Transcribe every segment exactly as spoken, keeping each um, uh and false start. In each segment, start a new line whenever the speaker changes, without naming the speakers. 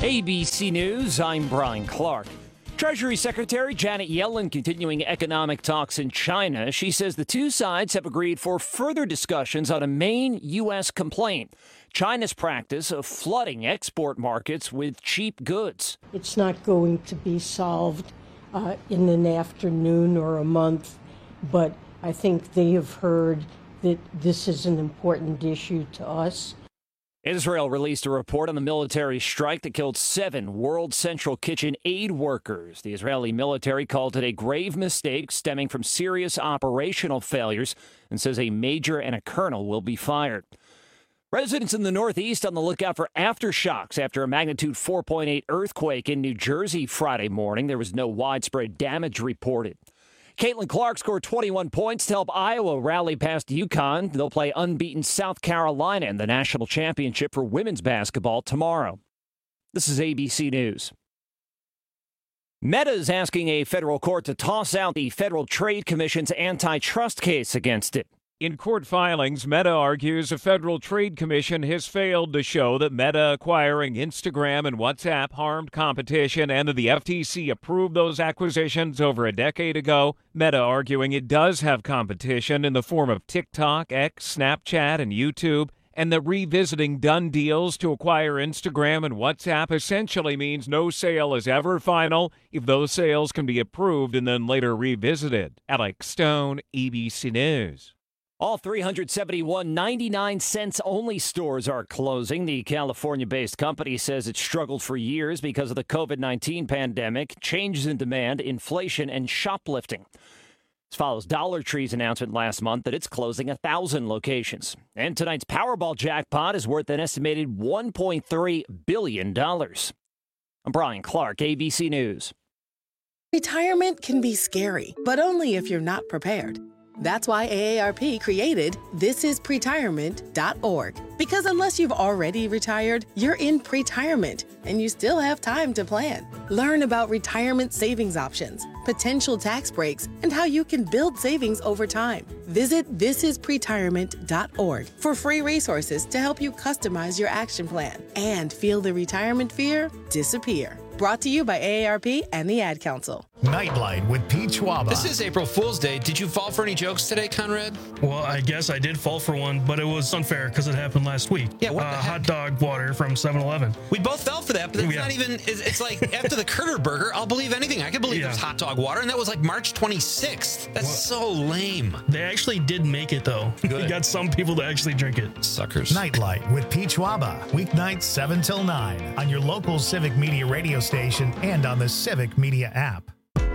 A B C News, I'm Brian Clark. Treasury Secretary Janet Yellen continuing economic talks in China. She says the two sides have agreed for further discussions on a main U S complaint, China's practice of flooding export markets with cheap goods.
It's not going to be solved uh, in an afternoon or a month, but I think they have heard that this is an important issue to us.
Israel released a report on the military strike that killed seven World Central Kitchen aid workers. The Israeli military called it a grave mistake stemming from serious operational failures and says a major and a colonel will be fired. Residents in the Northeast on the lookout for aftershocks after a magnitude four point eight earthquake in New Jersey Friday morning. There was no widespread damage reported. Caitlin Clark scored twenty-one points to help Iowa rally past UConn. They'll play unbeaten South Carolina in the national championship for women's basketball tomorrow. This is A B C News. Meta is asking a federal court to toss out the Federal Trade Commission's antitrust case against it.
In court filings, Meta argues a Federal Trade Commission has failed to show that Meta acquiring Instagram and WhatsApp harmed competition and that the F T C approved those acquisitions over a decade ago. Meta arguing it does have competition in the form of TikTok, X, Snapchat, and YouTube, and that revisiting done deals to acquire Instagram and WhatsApp essentially means no sale is ever final if those sales can be approved and then later revisited. Alex Stone, A B C News.
All three hundred seventy-one ninety-nine cents only stores are closing. The California-based company says it struggled for years because of the covid nineteen pandemic, changes in demand, inflation, and shoplifting. This follows Dollar Tree's announcement last month that it's closing one thousand locations. And tonight's Powerball jackpot is worth an estimated one point three billion dollars. I'm Brian Clark, A B C News.
Retirement can be scary, but only if you're not prepared. That's why A A R P created this is pretirement dot org. Because unless you've already retired, you're in pretirement, and you still have time to plan. Learn about retirement savings options, potential tax breaks, and how you can build savings over time. Visit this is pretirement dot org for free resources to help you customize your action plan and feel the retirement fear disappear. Brought to you by A A R P and the Ad Council.
Nightlight with Pete Schwaba.
This is April Fool's Day. Did you fall for any jokes today, Conrad?
Well, I guess I did fall for one, but it was unfair because it happened last week.
Yeah, what
uh,
the heck?
Hot dog water from seven eleven.
We both fell for that, but it's
Yeah.
not even, it's, it's like after the Kurter Burger, I'll believe anything. I can believe
Yeah.
there's hot dog water, and that was like March twenty-sixth. That's so lame.
They actually did make it, though.
Good.
They got some people to actually drink it.
Suckers.
Nightlight with Pete Schwaba. Weeknights seven till nine on your local Civic Media radio station and on the Civic Media app.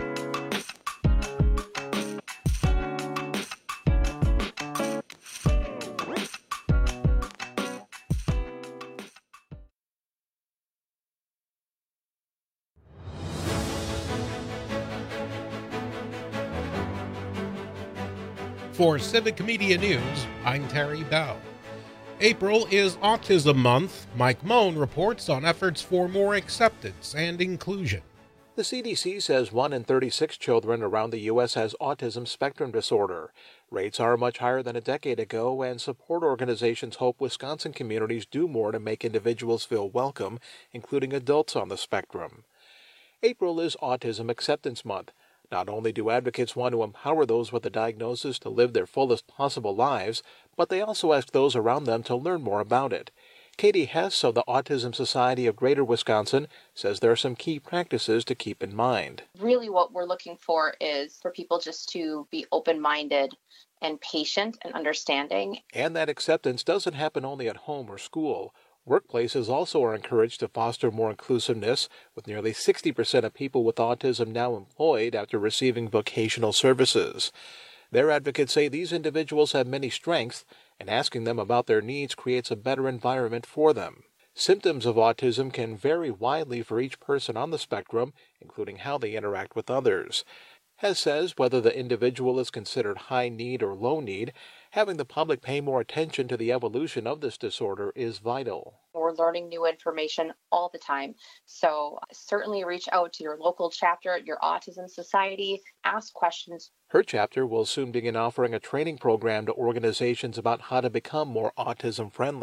For Civic Media News, I'm Terry Bell. April is Autism Month. Mike Moan reports on efforts for more acceptance and inclusion.
The C D C says one in thirty-six children around the U S has autism spectrum disorder. Rates are much higher than a decade ago, and support organizations hope Wisconsin communities do more to make individuals feel welcome, including adults on the spectrum. April is Autism Acceptance Month. Not only do advocates want to empower those with a diagnosis to live their fullest possible lives, but they also ask those around them to learn more about it. Katie Hess of the Autism Society of Greater Wisconsin says there are some key practices to keep in mind.
Really what we're looking for is for people just to be open-minded and patient and understanding.
And that acceptance doesn't happen only at home or school. Workplaces also are encouraged to foster more inclusiveness, with nearly sixty percent of people with autism now employed after receiving vocational services. Their advocates say these individuals have many strengths, and asking them about their needs creates a better environment for them. Symptoms of autism can vary widely for each person on the spectrum, including how they interact with others. Hess says whether the individual is considered high need or low need, having the public pay more attention to the evolution of this disorder is vital.
We're learning new information all the time. So certainly reach out to your local chapter at your Autism Society, ask questions.
Her chapter will soon begin offering a training program to organizations about how to become more autism friendly.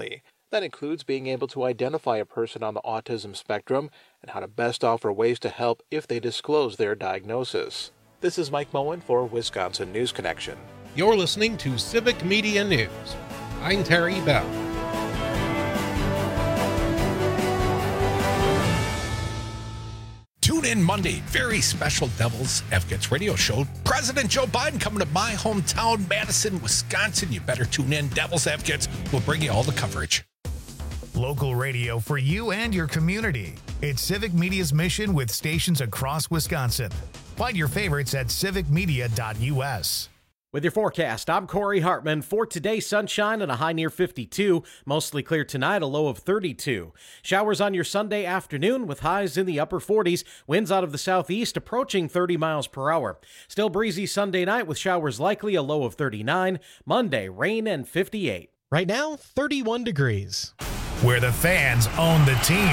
That includes being able to identify a person on the autism spectrum and how to best offer ways to help if they disclose their diagnosis. This is Mike Moen for Wisconsin News Connection.
You're listening to Civic Media News. I'm Terry Bell.
Tune in Monday, very special Devil's Advocates radio show. President Joe Biden coming to my hometown, Madison, Wisconsin. You better tune in. Devil's Advocates will bring you all the coverage.
Local radio for you and your community. It's Civic Media's mission with stations across Wisconsin. Find your favorites at civic media dot u s.
With your forecast, I'm Corey Hartman. For today, sunshine and a high near fifty-two. Mostly clear tonight, a low of thirty-two. Showers on your Sunday afternoon with highs in the upper forties. Winds out of the southeast approaching thirty miles per hour. Still breezy Sunday night with showers likely, a low of thirty-nine. Monday, rain and fifty-eight.
Right now, thirty-one degrees.
Where the fans own the team.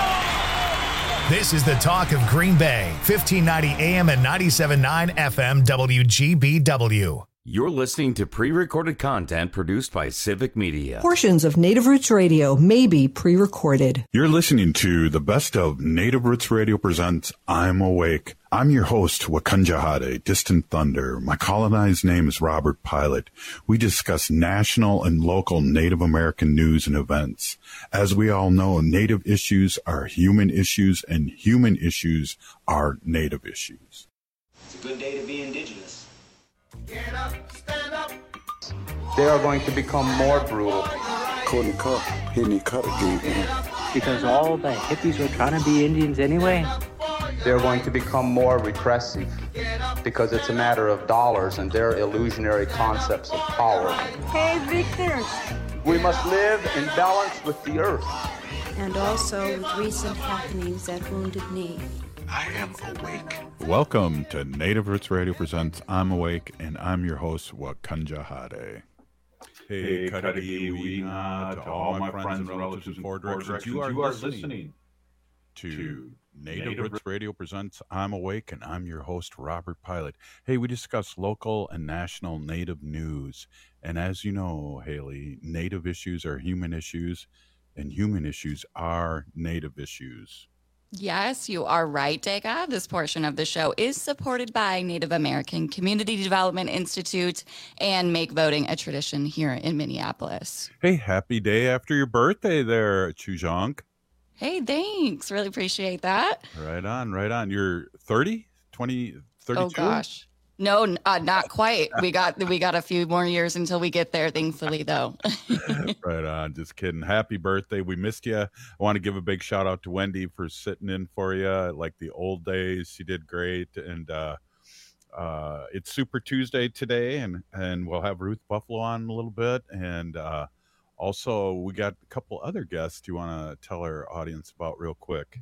This is the talk of Green Bay, fifteen ninety A M and ninety-seven point nine F M W G B W.
You're listening to pre-recorded content produced by Civic Media.
Portions of Native Roots Radio may be pre-recorded.
You're listening to the best of Native Roots Radio presents I'm Awake. I'm your host, Wakanja Hade, Distant Thunder. My colonized name is Robert Pilot. We discuss national and local Native American news and events. As we all know, Native issues are human issues, and human issues are Native issues.
It's a good day to be Indigenous.
Get up, stand up.
They are going to become more brutal.
Couldn't cut, hitting cut again.
Because all the hippies were trying to be Indians anyway.
They're going to become more repressive because it's a matter of dollars and their illusionary concepts of power.
Hey, Victor.
We must live in balance with the earth.
And also with recent happenings at Wounded Knee.
I am awake. Welcome to Native Roots Radio presents I'm Awake, and I'm your host, Wakanja Hade. Hey, Kadagi Wina, to all my friends and relatives in four directions. You are listening to Native Roots Radio presents I'm Awake, and I'm your host, Robert Pilot. Hey, we discuss local and national Native news. And as you know, Haley, Native issues are human issues, and human issues are Native issues.
Yes, you are right, Dega. This portion of the show is supported by Native American Community Development Institute and Make Voting a Tradition here in Minneapolis.
Hey, happy day after your birthday there, Chuzhonk.
Hey, thanks. Really appreciate that.
Right on, right on. You're thirty, twenty, thirty-two?
Oh, gosh. No, uh, not quite. We got we got a few more years until we get there, thankfully, though.
Right on. Just kidding. Happy birthday. We missed you. I want to give a big shout out to Wendy for sitting in for you like the old days. She did great. And uh, uh, it's Super Tuesday today, and, and we'll have Ruth Buffalo on in a little bit. And uh, also, we got a couple other guests you want to tell our audience about real quick.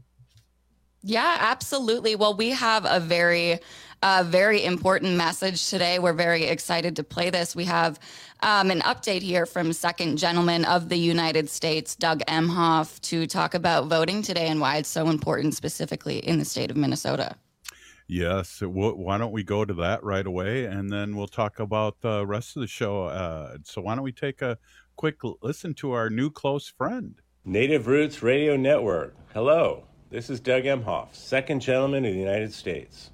Yeah, absolutely. Well, we have a very, uh, very important message today. We're very excited to play this. We have um, an update here from Second Gentleman of the United States, Doug Emhoff, to talk about voting today and why it's so important, specifically in the state of Minnesota.
Yes. Why don't we go to that right away, and then we'll talk about the rest of the show. Uh, so why don't we take a quick listen to our new close friend?
Native Roots Radio Network. Hello. This is Doug Emhoff, Second Gentleman of the United States.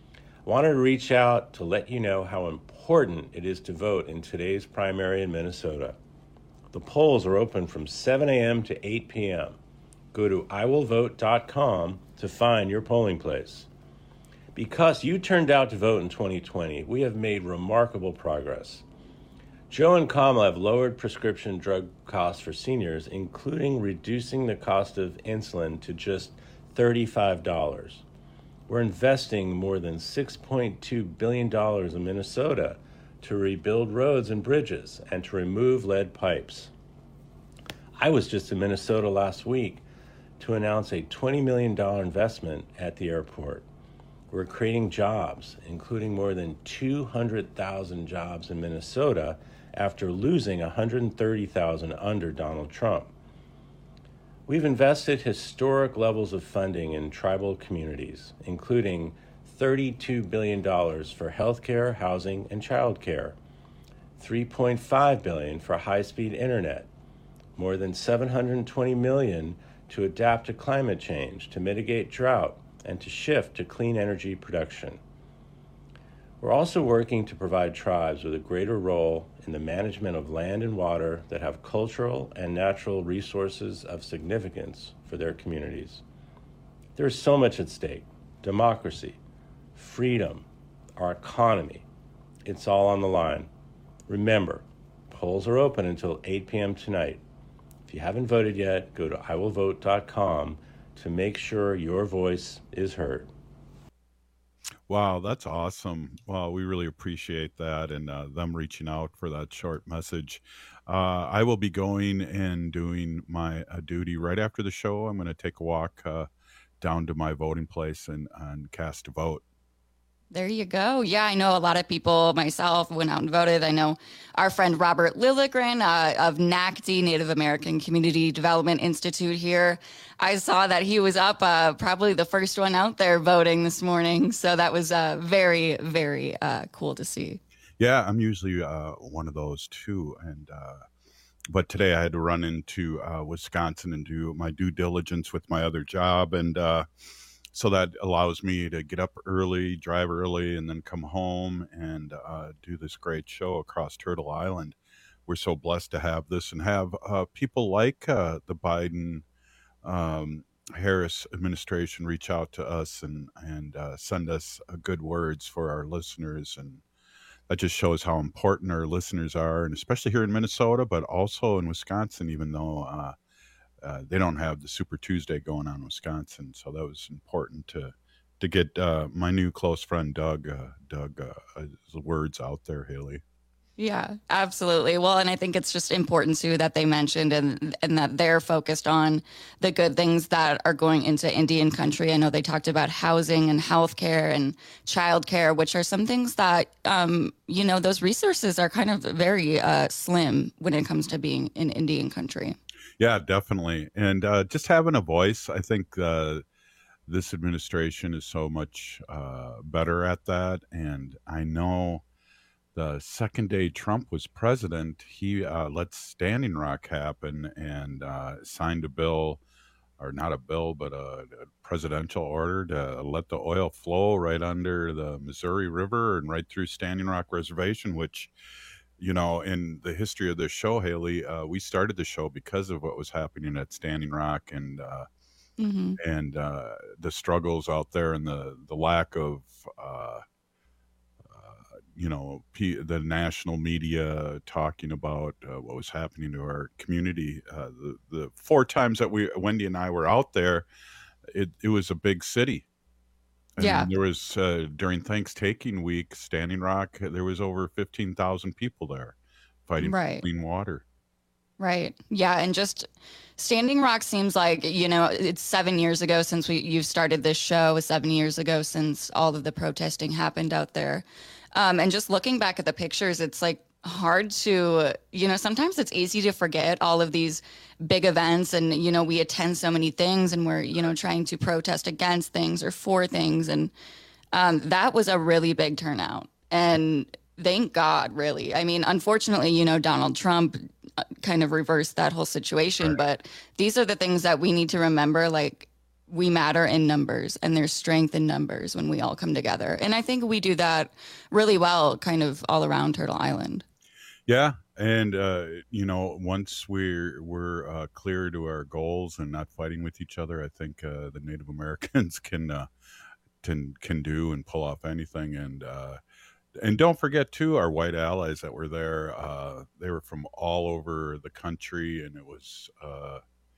I wanted to reach out to let you know how important it is to vote in today's primary in Minnesota. The polls are open from seven a.m. to eight p.m. Go to I will vote dot com to find your polling place. Because you turned out to vote in twenty twenty, we have made remarkable progress. Joe and Kamala have lowered prescription drug costs for seniors, including reducing the cost of insulin to just thirty-five dollars. We're investing more than six point two billion dollars in Minnesota to rebuild roads and bridges and to remove lead pipes. I was just in Minnesota last week to announce a twenty million dollars investment at the airport. We're creating jobs, including more than two hundred thousand jobs in Minnesota after losing one hundred thirty thousand under Donald Trump. We've invested historic levels of funding in tribal communities, including thirty-two billion dollars for healthcare, housing, and childcare, three point five billion dollars for high-speed internet, more than seven hundred twenty million dollars to adapt to climate change, to mitigate drought, and to shift to clean energy production. We're also working to provide tribes with a greater role in the management of land and water that have cultural and natural resources of significance for their communities. There is so much at stake: democracy, freedom, our economy. It's all on the line. Remember, polls are open until eight p.m. tonight. If you haven't voted yet, go to I will vote dot com to make sure your voice is heard.
Wow, that's awesome. Wow, we really appreciate that and uh, them reaching out for that short message. Uh, I will be going and doing my uh, duty right after the show. I'm going to take a walk uh, down to my voting place and, and cast a vote.
There you go. Yeah, I know a lot of people, myself, went out and voted. I know our friend Robert Lilligren uh, of N A C D, Native American Community Development Institute here. I saw that he was up, uh, probably the first one out there voting this morning. So that was uh, very, very uh, cool to see.
Yeah, I'm usually uh, one of those too. And uh, but today I had to run into uh, Wisconsin and do my due diligence with my other job. And uh So that allows me to get up early, drive early, and then come home and uh, do this great show across Turtle Island. We're so blessed to have this and have uh, people like uh, the Biden um, Harris administration reach out to us and, and uh, send us uh, good words for our listeners. And that just shows how important our listeners are, and especially here in Minnesota, but also in Wisconsin, even though uh, Uh, they don't have the Super Tuesday going on in Wisconsin, so that was important to to get uh, my new close friend Doug uh, Doug uh, his words out there, Haley.
Yeah, absolutely. Well, and I think it's just important too that they mentioned and and that they're focused on the good things that are going into Indian country. I know they talked about housing and healthcare and childcare, which are some things that um, you know, those resources are kind of very uh, slim when it comes to being in Indian country.
Yeah, definitely. And uh, just having a voice, I think uh, this administration is so much uh, better at that. And I know the second day Trump was president, he uh, let Standing Rock happen and uh, signed a bill, or not a bill, but a, a presidential order to let the oil flow right under the Missouri River and right through Standing Rock Reservation, which, you know, in the history of this show, Haley, uh, we started the show because of what was happening at Standing Rock and uh, mm-hmm. and uh, the struggles out there and the the lack of, uh, uh, you know, P- the national media talking about uh, what was happening to our community. Uh, the, the four times that we, Wendy and I were out there, it, it was a big city. And
yeah.
There was, uh, during Thanksgiving week, Standing Rock, there was over fifteen thousand people there fighting
right.
for clean water.
Right. Yeah. And just Standing Rock seems like, you know, it's seven years ago since we you've started this show, seven years ago since all of the protesting happened out there. Um, and just looking back at the pictures, it's like hard to, you know, sometimes it's easy to forget all of these big events and, you know, we attend so many things and we're, you know, trying to protest against things or for things. And um, that was a really big turnout. And thank God, really. I mean, unfortunately, you know, Donald Trump kind of reversed that whole situation. Right. But these are the things that we need to remember, like, we matter in numbers and there's strength in numbers when we all come together. And I think we do that really well kind of all around Turtle Island.
Yeah. And, uh, you know, once we're, we're uh, clear to our goals and not fighting with each other, I think uh, the Native Americans can, uh, can, can do and pull off anything. And, uh, and don't forget, too, our white allies that were there. Uh, they were from all over the country, and it was uh,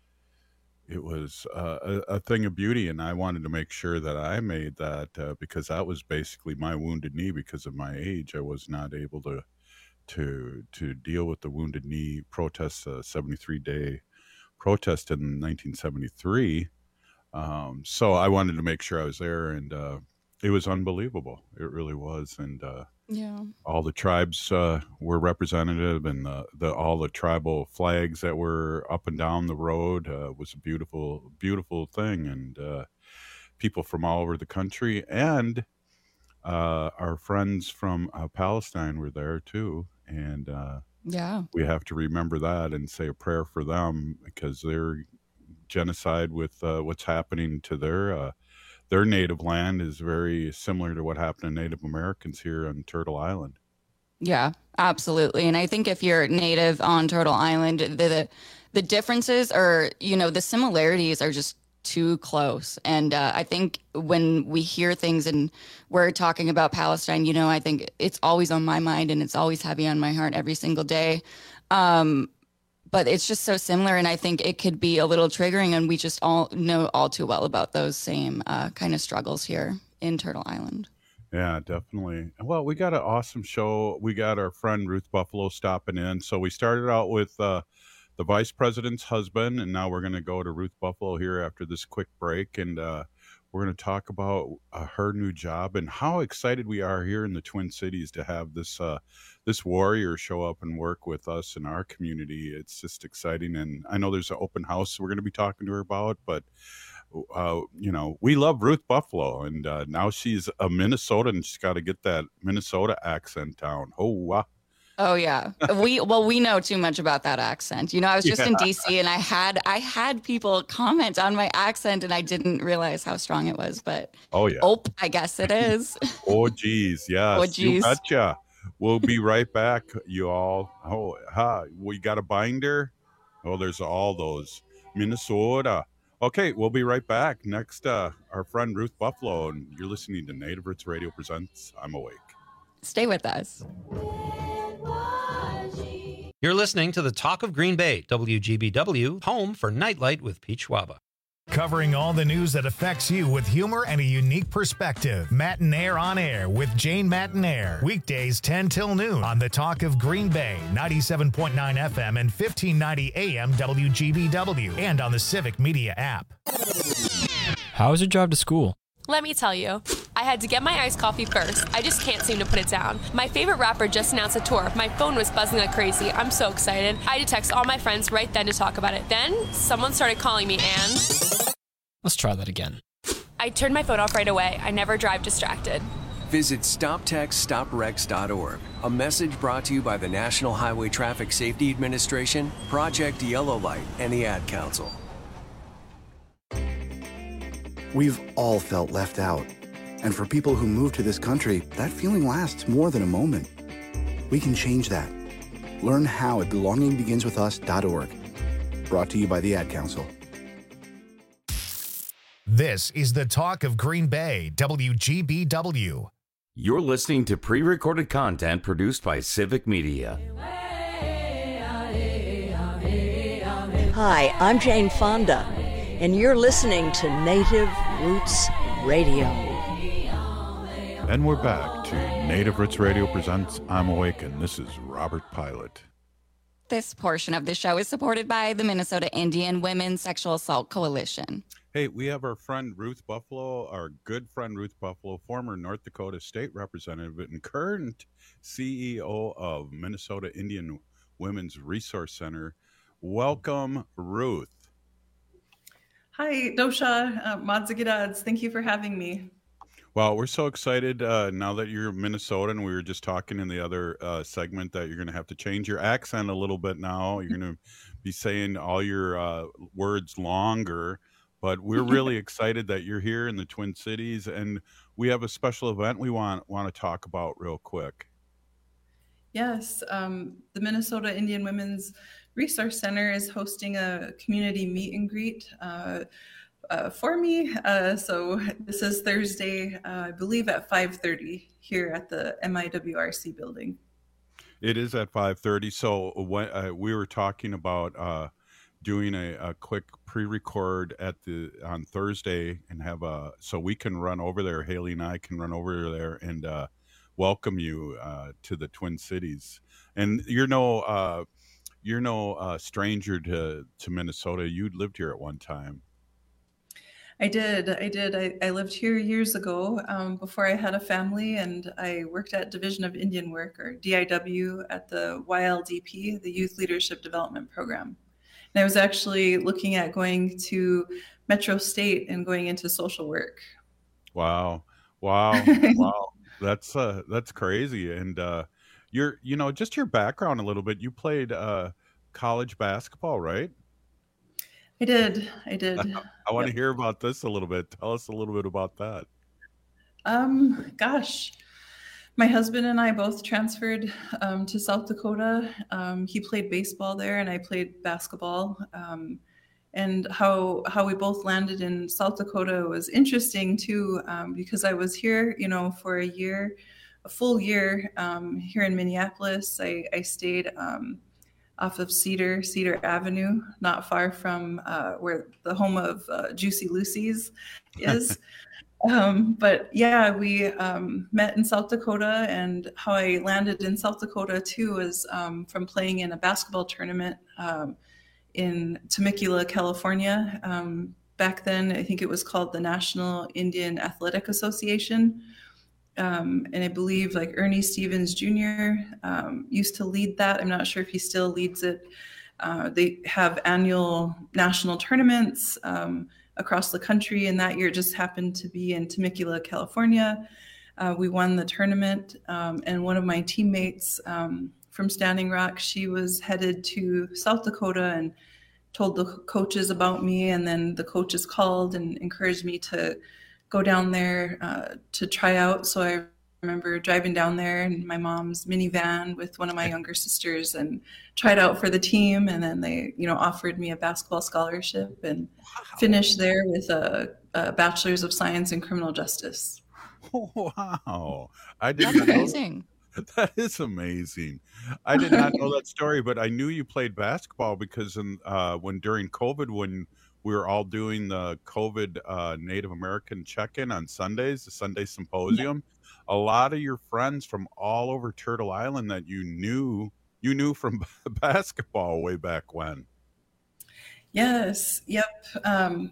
it was uh, a, a thing of beauty. And I wanted to make sure that I made that uh, because that was basically my wounded knee. Because of my age, I was not able to to to deal with the wounded knee protest, uh, seventy-three day protest in nineteen seventy-three. Um, so I wanted to make sure I was there, and uh, it was unbelievable. It really was. And uh,
yeah,
all the tribes uh, were representative, and the, the all the tribal flags that were up and down the road uh, was a beautiful, beautiful thing. And uh, people from all over the country, and uh, our friends from uh, Palestine were there too. And uh,
Yeah.
We have to remember that and say a prayer for them, because their genocide with uh, what's happening to their uh, their native land is very similar to what happened to Native Americans here on Turtle Island.
Yeah, absolutely. And I think if you're native on Turtle Island, the the, the differences are, you know, the similarities are just too close. And uh, I think when we hear things and we're talking about Palestine, you know, I think it's always on my mind and it's always heavy on my heart every single day. Um, but it's just so similar. And I think it could be a little triggering. And we just all know all too well about those same uh, kind of struggles here in Turtle Island.
Yeah, definitely. Well, we got an awesome show. We got our friend Ruth Buffalo stopping in. So we started out with uh, the vice president's husband, and now we're going to go to Ruth Buffalo here after this quick break. And uh, we're going to talk about uh, her new job and how excited we are here in the Twin Cities to have this uh, this warrior show up and work with us in our community. It's just exciting. And I know there's an open house we're going to be talking to her about, but Uh, you know, we love Ruth Buffalo, and uh, now she's a Minnesotan, and she's got to get that Minnesota accent down. Oh, wow.
Oh yeah, we well we know too much about that accent. You know, I was just yeah. in D C and I had I had people comment on my accent, and I didn't realize how strong it was. But
oh yeah,
oh, I guess it is.
Oh geez, yes,
oh, geez.
You betcha. We'll be right back, you all. Oh, ha, we got a binder. Oh, there's all those Minnesota. Okay, we'll be right back. Next, uh, our friend Ruth Buffalo, and you're listening to Native Roots Radio Presents I'm Awake.
Stay with us.
You're listening to the Talk of Green Bay, W G B W, home for Nightlight with Pete Schwaba.
Covering all the news that affects you with humor and a unique perspective. Matinaire on Air with Jane Matinaire. Weekdays ten till noon on the Talk of Green Bay, ninety-seven point nine F M and fifteen ninety A M W G B W, and on the Civic Media app.
How is your drive to school?
Let me tell you, I had to get my iced coffee first. I just can't seem to put it down. My favorite rapper just announced a tour. My phone was buzzing like crazy. I'm so excited. I had to text all my friends right then to talk about it. Then someone started calling me and...
Let's try that again.
I turned my phone off right away. I never drive distracted.
Visit stop text stop wrecks dot org. A message brought to you by the National Highway Traffic Safety Administration, Project Yellow Light, and the Ad Council.
We've all felt left out. And for people who move to this country, that feeling lasts more than a moment. We can change that. Learn how at belonging begins with us dot org. Brought to you by the Ad Council.
This is the Talk of Green Bay, W G B W.
You're listening to pre-recorded content produced by Civic Media.
Hi, I'm Jane Fonda, and you're listening to Native Roots Radio.
And we're back to Native Roots Radio Presents I'm Awake, and this is Robert Pilot.
This portion of the show is supported by the Minnesota Indian Women's Sexual Assault Coalition.
Hey, we have our friend Ruth Buffalo, our good friend Ruth Buffalo, former North Dakota State Representative and current C E O of Minnesota Indian Women's Resource Center. Welcome, Ruth.
Hi, Dosha, uh, Madzagirads. Thank you for having me.
Well, we're so excited uh, now that you're Minnesotan. We were just talking in the other uh, segment that you're going to have to change your accent a little bit now. You're going to be saying all your uh, words longer. But we're really excited that you're here in the Twin Cities, and we have a special event we want want to talk about real quick.
Yes, um, the Minnesota Indian Women's Resource Center is hosting a community meet and greet uh, uh, for me. Uh, so this is Thursday, uh, I believe at five thirty here at the M I W R C building.
It is at five thirty. So when, uh, we were talking about uh, doing a, a quick pre-record at the on Thursday and have a so we can run over there. Haley and I can run over there and uh, welcome you uh, to the Twin Cities. And you're no uh, you're no uh, stranger to to Minnesota. You lived here at one time.
I did. I did. I, I lived here years ago um, before I had a family, and I worked at Division of Indian Work, or D I W, at the Y L D P, the Youth Leadership Development Program. And I was actually looking at going to Metro State and going into social work.
Wow. Wow. Wow. That's uh, that's crazy. And, uh, your, you know, just your background a little bit. You played uh, college basketball, right?
I did. I did.
I want
Yep.
to hear about this a little bit. Tell us a little bit about that.
Um, gosh, my husband and I both transferred um, to South Dakota. Um, he played baseball there, and I played basketball. Um, and how how we both landed in South Dakota was interesting too, um, because I was here, you know, for a year, a full year um, here in Minneapolis. I, I stayed um, off of Cedar Cedar Avenue, not far from uh, where the home of uh, Juicy Lucy's is. Um, but yeah, we um, met in South Dakota, and how I landed in South Dakota too was um, from playing in a basketball tournament um, in Temecula, California. Um, back then, I think it was called the National Indian Athletic Association. Um, and I believe like Ernie Stevens Junior um, used to lead that. I'm not sure if he still leads it. Uh, they have annual national tournaments um, across the country, and that year just happened to be in Temecula, California. Uh, we won the tournament, um, and one of my teammates um, from Standing Rock, she was headed to South Dakota and told the coaches about me, and then the coaches called and encouraged me to go down there uh, to try out. So I remember driving down there in my mom's minivan with one of my younger sisters and tried out for the team. And then they, you know, offered me a basketball scholarship and wow. finished there with a, a bachelor's of science in criminal justice.
Wow. I did
That's
not know-
amazing.
That is amazing. I did not know that story, but I knew you played basketball because in, uh, when during COVID, when we were all doing the COVID uh, Native American check-in on Sundays, the Sunday Symposium. Yeah. A lot of your friends from all over Turtle Island that you knew, you knew from basketball way back when.
Yes. Yep. Um,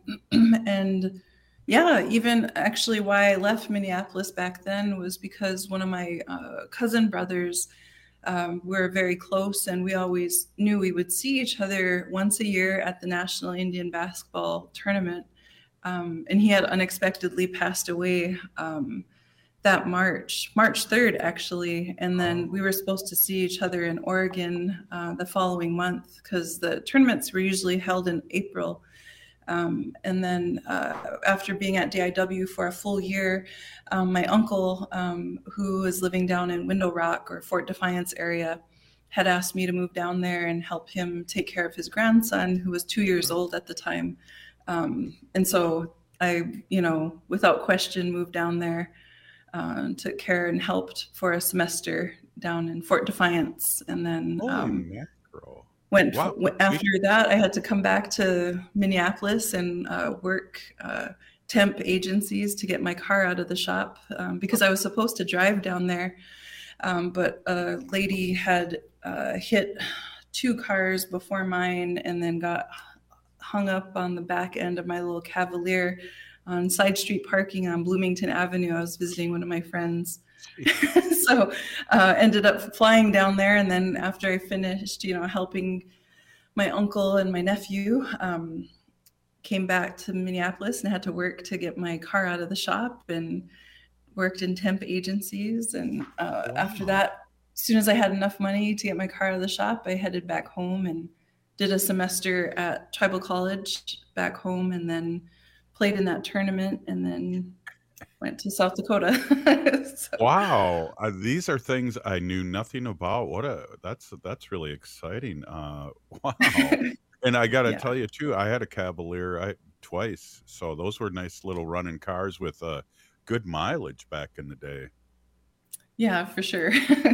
and yeah, even actually why I left Minneapolis back then was because one of my uh, cousin brothers Um, we're very close, and we always knew we would see each other once a year at the National Indian Basketball Tournament. Um, and he had unexpectedly passed away um, that March, March third, actually. And then we were supposed to see each other in Oregon uh, the following month, because the tournaments were usually held in April. Um, and then uh, after being at D I W for a full year, um, my uncle, um, who was living down in Window Rock or Fort Defiance area, had asked me to move down there and help him take care of his grandson, who was two years old at the time. Um, and so I, you know, without question, moved down there, uh, took care and helped for a semester down in Fort Defiance. And then um, Went wow. after that, I had to come back to Minneapolis and uh, work uh, temp agencies to get my car out of the shop um, because I was supposed to drive down there. Um, but a lady had uh, hit two cars before mine and then got hung up on the back end of my little Cavalier on side street parking on Bloomington Avenue. I was visiting one of my friends. So uh, ended up flying down there, and then after I finished, you know, helping my uncle and my nephew, um, came back to Minneapolis and had to work to get my car out of the shop, and worked in temp agencies. And uh, wow. after that, as soon as I had enough money to get my car out of the shop, I headed back home and did a semester at Tribal College back home, and then played in that tournament, and then went to South Dakota. So.
Wow, uh, these are things I knew nothing about. What a that's that's really exciting. Uh, wow, and I got to yeah. tell you too, I had a Cavalier I, twice, so those were nice little running cars with uh, good mileage back in the day.
Yeah, for sure.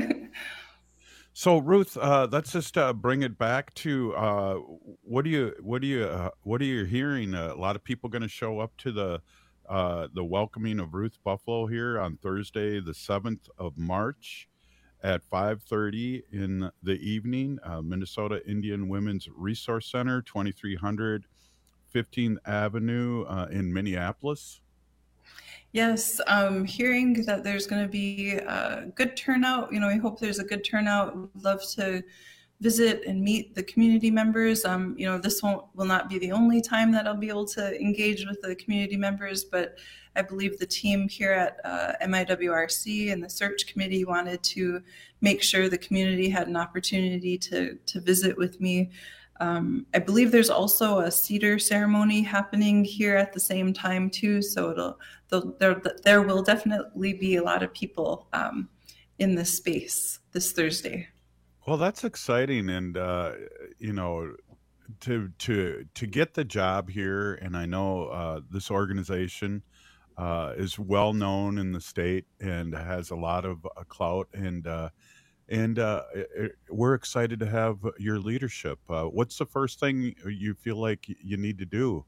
So Ruth, uh, let's just uh, bring it back to uh, what do you what do you uh, what are you hearing? Uh, a lot of people going to show up to the. Uh, the welcoming of Ruth Buffalo here on Thursday, the seventh of March at five thirty in the evening, uh, Minnesota Indian Women's Resource Center, twenty-three hundred fifteenth Avenue uh, in Minneapolis.
Yes, um, hearing that there's going to be a good turnout. You know, we hope there's a good turnout. We'd love to visit and meet the community members. Um, you know, this won't will not be the only time that I'll be able to engage with the community members, but I believe the team here at uh, M I W R C and the search committee wanted to make sure the community had an opportunity to to visit with me. Um, I believe there's also a cedar ceremony happening here at the same time too, so it'll there there will definitely be a lot of people um, in this space this Thursday.
Well, that's exciting, and uh, you know, to to to get the job here, and I know uh, this organization uh, is well known in the state and has a lot of uh, clout, and uh, and uh, it, we're excited to have your leadership. Uh, what's the first thing you feel like you need to do?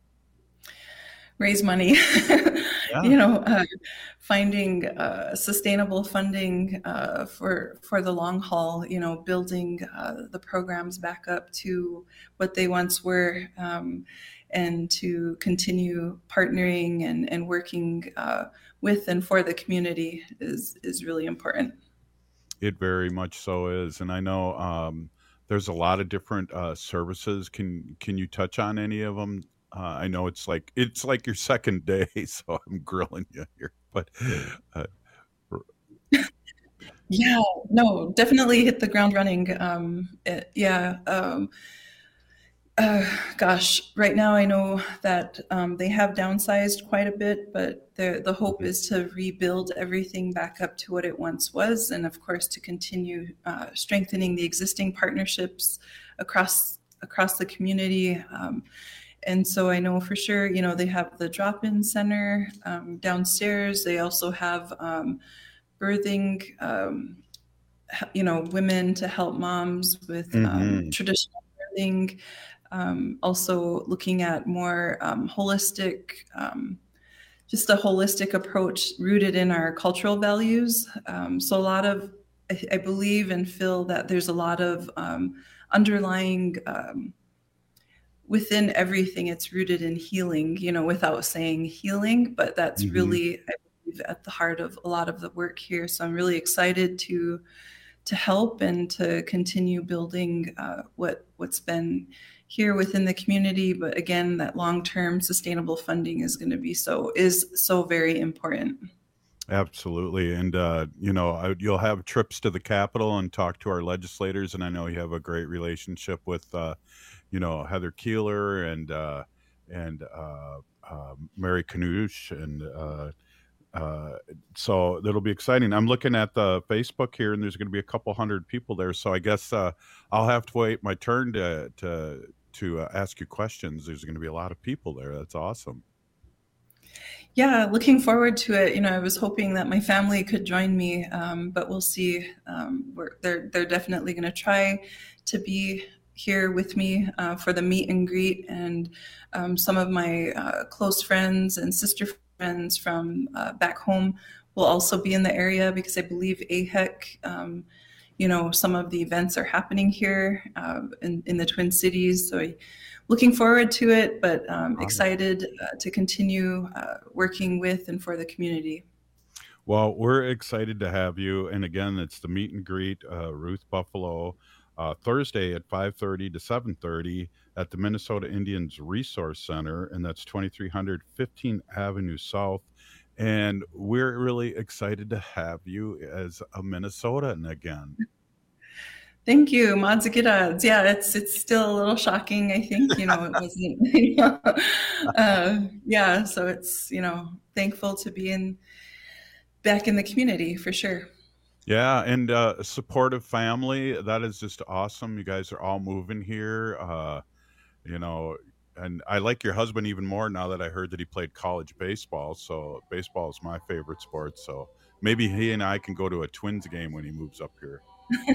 Raise money.
Yeah.
You know, uh, finding uh, sustainable funding uh, for for the long haul. You know, building uh, the programs back up to what they once were, um, and to continue partnering and and working uh, with and for the community is is really important.
It very much so is, and I know um, there's a lot of different uh, services. Can can you touch on any of them? Uh, I know it's like it's like your second day, so I'm grilling you here. But uh,
yeah, no, definitely hit the ground running. Um, it, yeah, um, uh, gosh, right now I know that um, they have downsized quite a bit, but the the hope is to rebuild everything back up to what it once was, and of course to continue uh, strengthening the existing partnerships across across the community. Um, And so I know for sure, you know, they have the drop-in center um, downstairs. They also have um, birthing, um, you know, women to help moms with um,
Mhm.
traditional birthing. Um, also looking at more um, holistic, um, just a holistic approach rooted in our cultural values. Um, so a lot of, I, I believe and feel that there's a lot of um, underlying um, within everything, it's rooted in healing, you know, without saying healing, but that's
Mhm.
really, I believe, at the heart of a lot of the work here. So I'm really excited to to help and to continue building uh, what what's been here within the community. But again, that long-term sustainable funding is going to be so is so very important.
Absolutely. And, uh, you know, I, you'll have trips to the Capitol and talk to our legislators. And I know you have a great relationship with, uh, you know, Heather Keeler and uh, and uh, uh, Mary Canoosh. And uh, uh, so that'll be exciting. I'm looking at the Facebook here, and there's going to be a couple hundred people there. So I guess uh, I'll have to wait my turn to, to, to uh, ask you questions. There's going to be a lot of people there. That's awesome.
Yeah, looking forward to it. You know, I was hoping that my family could join me, um, but we'll see. Um, we're, they're they're definitely going to try to be here with me uh, for the meet and greet, and um, some of my uh, close friends and sister friends from uh, back home will also be in the area because I believe A H E C. Um, you know, some of the events are happening here uh, in in the Twin Cities, so. I, Looking forward to it, but um, excited uh, to continue uh, working with and for the community.
Well, we're excited to have you. And again, it's the meet and greet, uh, Ruth Buffalo, uh, Thursday at five thirty to seven thirty at the Minnesota Indians Resource Center. And that's twenty-three hundred fifteenth Avenue South. And we're really excited to have you as a Minnesotan again.
Thank you, Madzigidads. Yeah, it's it's still a little shocking. I think you know it wasn't. You know, uh, yeah, so it's you know thankful to be in back in the community for sure.
Yeah, and uh, a supportive family. That is just awesome. You guys are all moving here. Uh, you know, and I like your husband even more now that I heard that he played college baseball. So baseball is my favorite sport. So maybe he and I can go to a Twins game when he moves up here.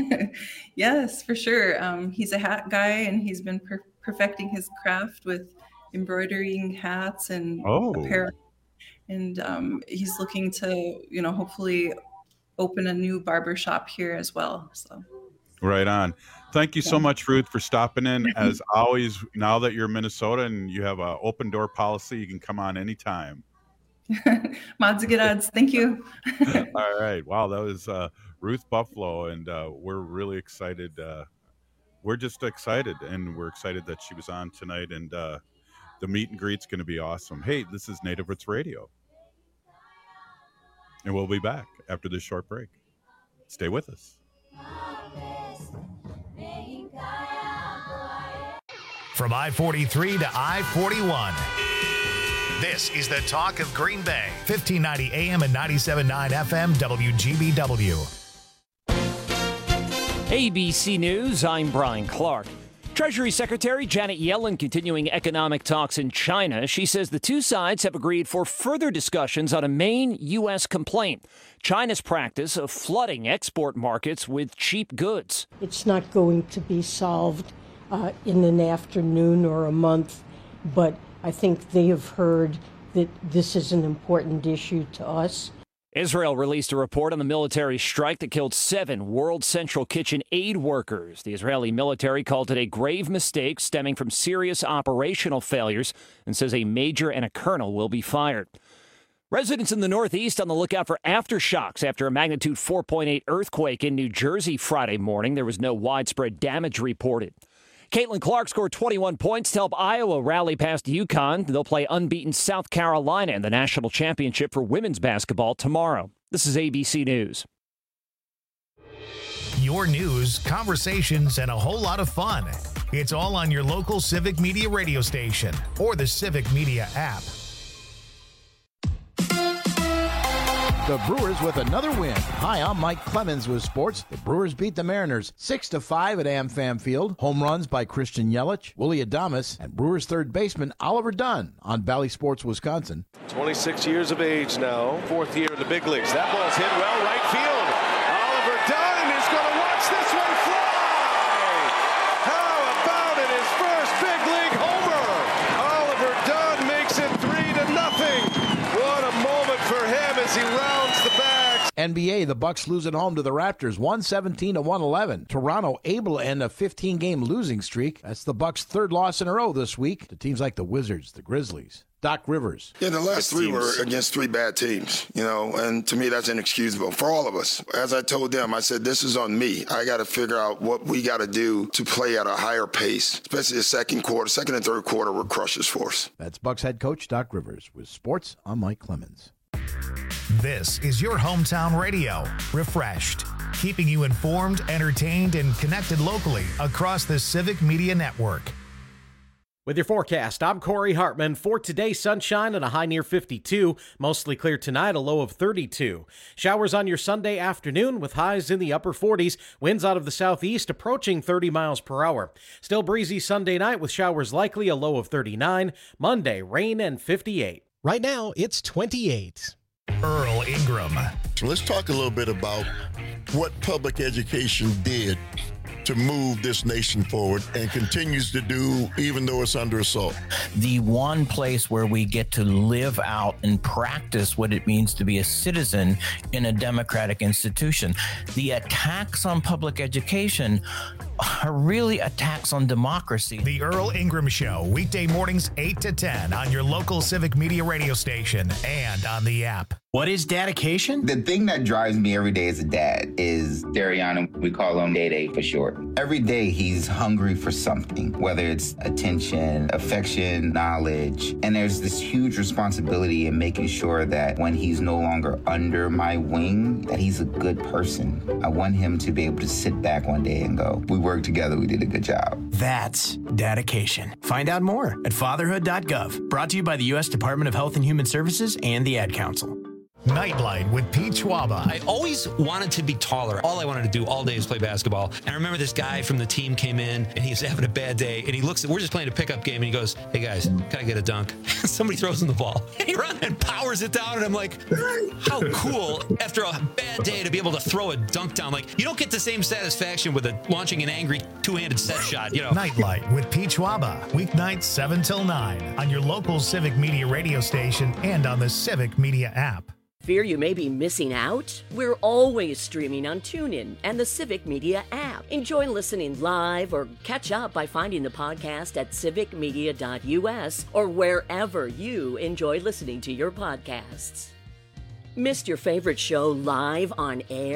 Yes, for sure. Um, he's a hat guy, and he's been per- perfecting his craft with embroidering hats and
Oh.
apparel. And um, he's looking to, you know, hopefully open a new barber shop here as well. So,
Right on. Thank you so
Yeah.
much, Ruth, for stopping in. As always, now that you're in Minnesota and you have an open door policy, you can come on anytime.
Madzigidads, thank you.
All right. Wow, that was uh, Ruth Buffalo, and uh, we're really excited uh, we're just excited, and we're excited that she was on tonight, and uh, the meet and greet's going to be awesome. Hey, this is Native Roots Radio, and we'll be back after this short break. Stay with us.
From I forty-three to I forty-one, this is the Talk of Green Bay, fifteen ninety A M and ninety-seven point nine F M, W G B W.
A B C News, I'm Brian Clark. Treasury Secretary Janet Yellen continuing economic talks in China. She says the two sides have agreed for further discussions on a main U S complaint, China's practice of flooding export markets with cheap goods.
It's not going to be solved uh, in an afternoon or a month, but I think they have heard that this is an important issue to us.
Israel released a report on the military strike that killed seven World Central Kitchen aid workers. The Israeli military called it a grave mistake stemming from serious operational failures and says a major and a colonel will be fired. Residents in the Northeast on the lookout for aftershocks after a magnitude four point eight earthquake in New Jersey Friday morning. There was no widespread damage reported. Caitlin Clark scored twenty-one points to help Iowa rally past UConn. They'll play unbeaten South Carolina in the national championship for women's basketball tomorrow. This is A B C News.
Your news, conversations, and a whole lot of fun. It's all on your local Civic Media radio station or the Civic Media app.
The Brewers with another win. Hi, I'm Mike Clemens with sports. The Brewers beat the Mariners six to five at AmFam Field. Home runs by Christian Yelich, Willie Adames, and Brewers third baseman Oliver Dunn on Bally Sports Wisconsin.
twenty-six years of age now, fourth year in the big leagues. That ball's hit well right field. Oliver Dunn is going to watch this one fly. How about it? His first big league homer. Oliver Dunn makes it three to nothing. What a moment for him as he rounds the bags.
N B A, the Bucks lose at home to the Raptors, one seventeen to one eleven. Toronto able to end a fifteen-game losing streak. That's the Bucks' third loss in a row this week to teams like the Wizards, the Grizzlies. Doc Rivers.
Yeah, the last three were against three bad teams, you know, and to me that's inexcusable for all of us. As I told them, I said, this is on me. I got to figure out what we got to do to play at a higher pace, especially the second quarter. Second and third quarter were crushers for us.
That's Bucks head coach Doc Rivers. With sports, I'm Mike Clemens.
This is your hometown radio, refreshed, keeping you informed, entertained, and connected locally across the Civic Media Network.
With your forecast, I'm Corey Hartman. For today, sunshine and a high near fifty-two. Mostly clear tonight, a low of thirty-two. Showers on your Sunday afternoon with highs in the upper forties. Winds out of the southeast approaching thirty miles per hour. Still breezy Sunday night with showers likely, a low of thirty-nine. Monday, rain and fifty-eight.
Right now, it's twenty-eight.
Earl Ingram.
So let's talk a little bit about what public education did to move this nation forward and continues to do even though it's under assault.
The one place where we get to live out and practice what it means to be a citizen in a democratic institution. The attacks on public education are really attacks on democracy.
The Earl Ingram Show, weekday mornings eight to ten on your local Civic Media radio station and on the app.
What is dedication?
The thing that drives me every day as a dad is Dariana. We call him Day Day for short. Every day he's hungry for something, whether it's attention, affection, knowledge. And there's this huge responsibility in making sure that when he's no longer under my wing, that he's a good person. I want him to be able to sit back one day and go, we worked together, we did a good job.
That's dedication. Find out more at fatherhood dot gov. Brought to you by the U S Department of Health and Human Services and the Ad Council.
Nightlight with Pete Schwaba.
I always wanted to be taller. All I wanted to do all day was play basketball. And I remember this guy from the team came in and he was having a bad day. And he looks at, we're just playing a pickup game. And he goes, hey guys, can I get a dunk? Somebody throws him the ball. And he runs and powers it down. And I'm like, how cool after a bad day to be able to throw a dunk down. Like, you don't get the same satisfaction with a, launching an angry two-handed set shot, you know.
Nightlight with Pete Schwaba. Weeknights seven till nine on your local Civic Media radio station and on the Civic Media app.
Fear you may be missing out? We're always streaming on TuneIn and the Civic Media app. Enjoy listening live or catch up by finding the podcast at civic media dot u s or wherever you enjoy listening to your podcasts. Missed your favorite show live on air?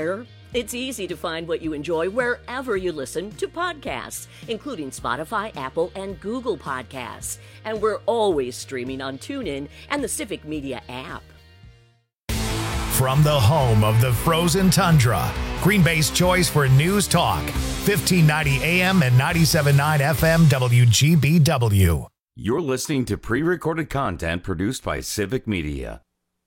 It's easy to find what you enjoy wherever you listen to podcasts, including Spotify, Apple, and Google Podcasts. And we're always streaming on TuneIn and the Civic Media app.
From the home of the frozen tundra, Green Bay's choice for news talk, fifteen ninety A M and ninety-seven point nine F M W G B W.
You're listening to pre-recorded content produced by Civic Media.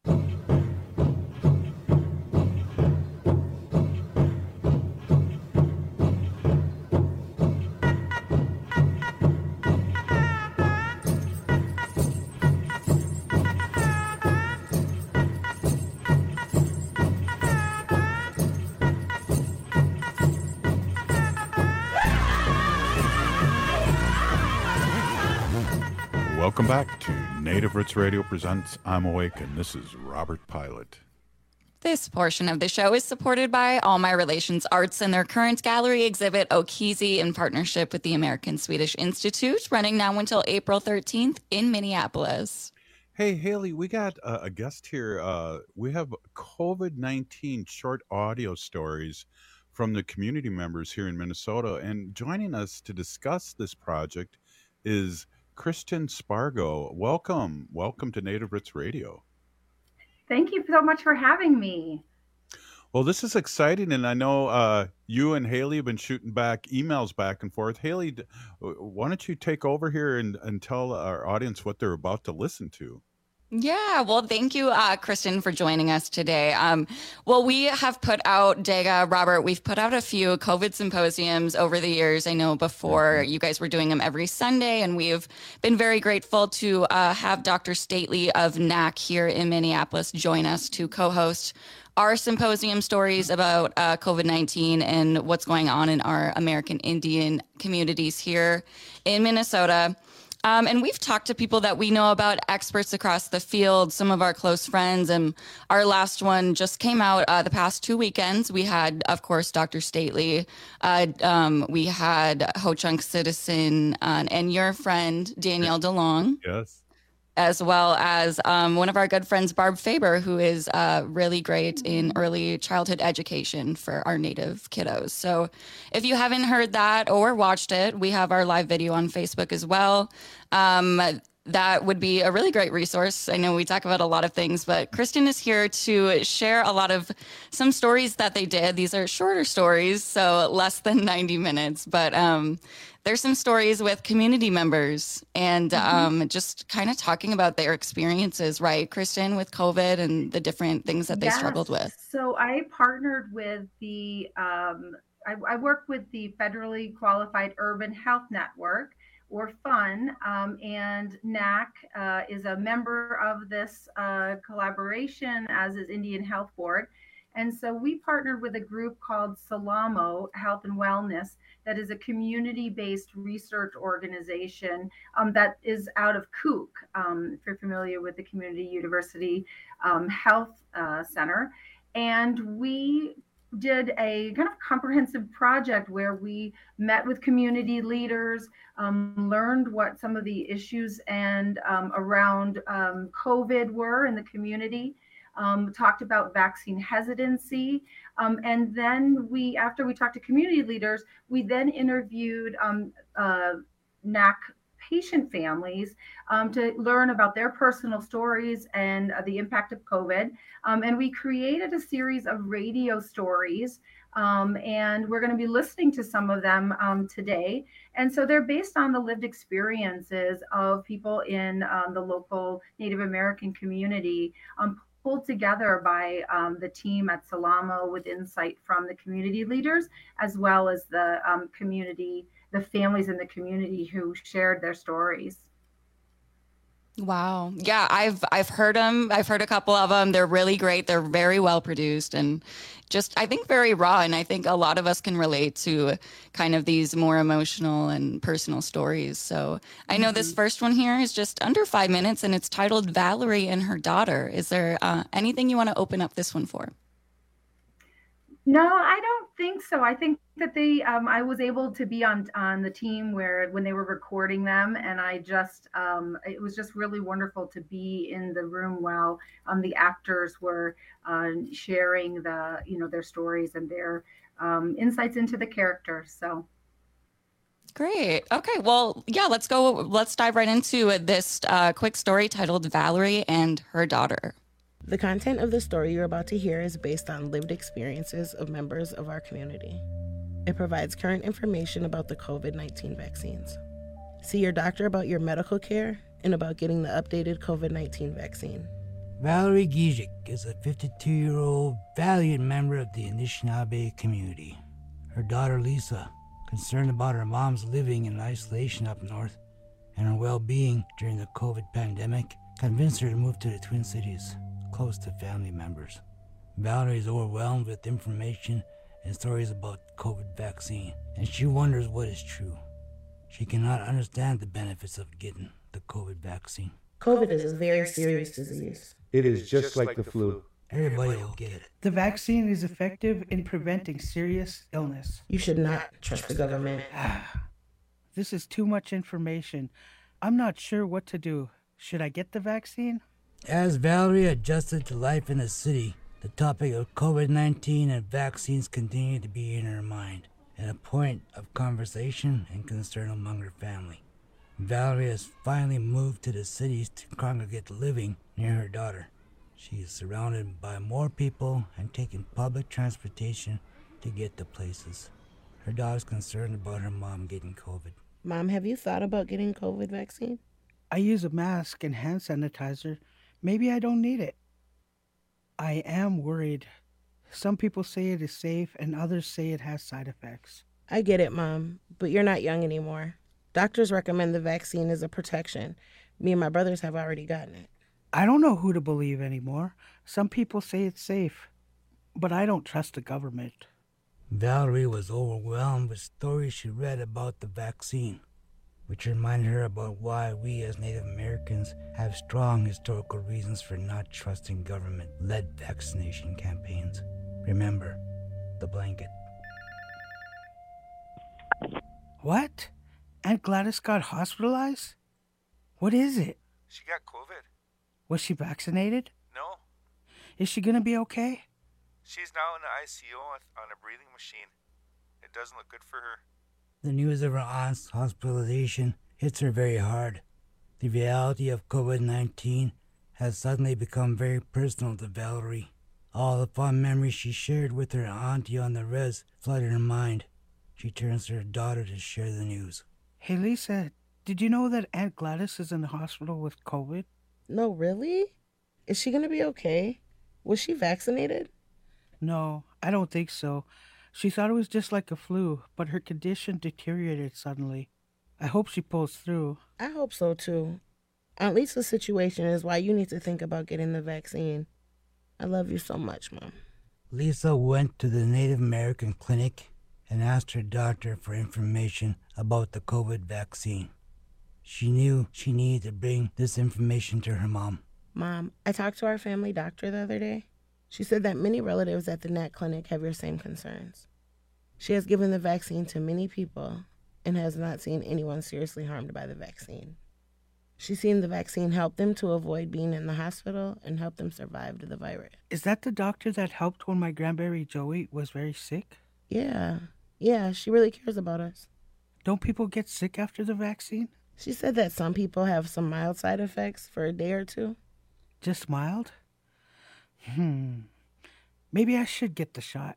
Welcome back to Native Roots Radio Presents I'm Awake, and this is Robert Pilot.
This portion of the show is supported by All My Relations Arts and their current gallery exhibit, Okizi, in partnership with the American Swedish Institute, running now until April thirteenth in Minneapolis.
Hey, Haley, we got uh, a guest here. Uh, we have COVID nineteen short audio stories from the community members here in Minnesota, and joining us to discuss this project is Kristen Spargo. Welcome. Welcome to Native Roots Radio.
Thank you so much for having me.
Well, this is exciting, and I know uh, you and Haley have been shooting back emails back and forth. Haley, why don't you take over here and, and tell our audience what they're about to listen to?
Yeah, well, thank you, uh, Kristen, for joining us today. Um, well, we have put out, Dega, Robert, we've put out a few COVID symposiums over the years. I know before you guys were doing them every Sunday, and we've been very grateful to uh, have Doctor Stately of N A C here in Minneapolis join us to co-host our symposium stories about uh, COVID nineteen and what's going on in our American Indian communities here in Minnesota. Um, and we've talked to people that we know about, experts across the field, some of our close friends. And our last one just came out uh, the past two weekends. We had, of course, Doctor Stately. Uh, um, we had Ho-Chunk Citizen uh, and your friend, Danielle DeLong.
Yes.
As well as um, one of our good friends, Barb Faber, who is uh, really great in early childhood education for our Native kiddos. So if you haven't heard that or watched it, we have our live video on Facebook as well. Um, that would be a really great resource. I know we talk about a lot of things, but Kristen is here to share a lot of some stories that they did. These are shorter stories, so less than ninety minutes, but um, there's some stories with community members and mm-hmm. um, just kind of talking about their experiences, right, Kristen, with COVID and the different things that they
yes.
struggled with.
So I partnered with the, um, I, I work with the Federally Qualified Urban Health Network, or FUN, um, and N A C uh, is a member of this uh, collaboration, as is Indian Health Board. And so we partnered with a group called Salamo Health and Wellness that is a community-based research organization um, that is out of Kook, um, if you're familiar with the Community University um, Health uh, Center. And we did a kind of comprehensive project where we met with community leaders, um, learned what some of the issues and um, around um, COVID were in the community, um, talked about vaccine hesitancy. Um, and then we, after we talked to community leaders, we then interviewed um, uh, N A C patient families um, to learn about their personal stories and uh, the impact of COVID. Um, and we created a series of radio stories, um, and we're going to be listening to some of them um, today. And so they're based on the lived experiences of people in um, the local Native American community, um, pulled together by um, the team at Salamo with insight from the community leaders, as well as the um, community the families in the community who shared their stories.
Wow. Yeah, I've I've heard them. I've heard a couple of them. They're really great. They're very well produced and just, I think, very raw. And I think a lot of us can relate to kind of these more emotional and personal stories. So I know mm-hmm. this first one here is just under five minutes and it's titled Valerie and Her Daughter. Is there uh, anything you want to open up this one for?
No, I don't think so. I think that they, um, I was able to be on on the team where when they were recording them, and I just, um, it was just really wonderful to be in the room while um, the actors were uh, sharing the, you know, their stories and their um, insights into the characters. So.
Great. Okay. Well, yeah, let's go. Let's dive right into this uh, quick story titled Valerie and Her Daughter.
The content of the story you're about to hear is based on lived experiences of members of our community. It provides current information about the COVID nineteen vaccines. See your doctor about your medical care and about getting the updated COVID nineteen vaccine.
Valerie Gizik is a fifty-two-year-old valiant member of the Anishinaabe community. Her daughter Lisa, concerned about her mom's living in isolation up north and her well-being during the COVID pandemic, convinced her to move to the Twin Cities, close to family members. Valerie is overwhelmed with information and stories about the COVID vaccine, and she wonders what is true. She cannot understand the benefits of getting the COVID vaccine.
COVID is a very serious disease.
It is just like the flu.
Everybody will get it.
The vaccine is effective in preventing serious illness.
You should not trust the government.
This is too much information. I'm not sure what to do. Should I get the vaccine?
As Valerie adjusted to life in the city, the topic of COVID nineteen and vaccines continued to be in her mind, and a point of conversation and concern among her family. Valerie has finally moved to the cities to congregate living near her daughter. She is surrounded by more people and taking public transportation to get to places. Her daughter's concerned about her mom getting COVID.
Mom, have you thought about getting COVID vaccine?
I use a mask and hand sanitizer. Maybe I don't need it. I am worried. Some people say it is safe and others say it has side effects.
I get it, Mom, but you're not young anymore. Doctors recommend the vaccine as a protection. Me and my brothers have already gotten it.
I don't know who to believe anymore. Some people say it's safe, but I don't trust the government.
Valerie was overwhelmed with stories she read about the vaccine, which reminded her about why we as Native Americans have strong historical reasons for not trusting government-led vaccination campaigns. Remember, the blanket.
What? Aunt Gladys got hospitalized? What is it?
She got COVID.
Was she vaccinated?
No.
Is she gonna be okay?
She's now in the I C U on a breathing machine. It doesn't look good for her.
The news of her aunt's hospitalization hits her very hard. The reality of COVID nineteen has suddenly become very personal to Valerie. All the fond memories she shared with her auntie on the res flooded her mind. She turns to her daughter to share the news.
Hey, Lisa, did you know that Aunt Gladys is in the hospital with COVID?
No, really? Is she gonna be okay? Was she vaccinated?
No, I don't think so. She thought it was just like a flu, but her condition deteriorated suddenly. I hope she pulls through.
I hope so, too. Aunt Lisa's situation is why you need to think about getting the vaccine. I love you so much, Mom.
Lisa went to the Native American clinic and asked her doctor for information about the COVID vaccine. She knew she needed to bring this information to her mom.
Mom, I talked to our family doctor the other day. She said that many relatives at the N A C clinic have your same concerns. She has given the vaccine to many people and has not seen anyone seriously harmed by the vaccine. She's seen the vaccine help them to avoid being in the hospital and help them survive the virus.
Is that the doctor that helped when my grandberry Joey was very sick?
Yeah, yeah, she really cares about us.
Don't people get sick after the vaccine?
She said that some people have some mild side effects for a day or two.
Just mild? Hmm. Maybe I should get the shot.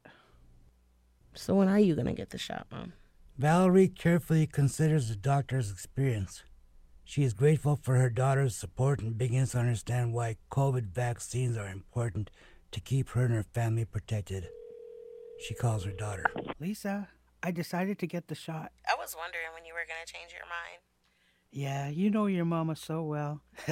So when are you going to get the shot, Mom?
Valerie carefully considers the doctor's experience. She is grateful for her daughter's support and begins to understand why COVID vaccines are important to keep her and her family protected. She calls her daughter.
Lisa, I decided to get the shot.
I was wondering when you were going to change your mind.
Yeah, you know your mama so well.
I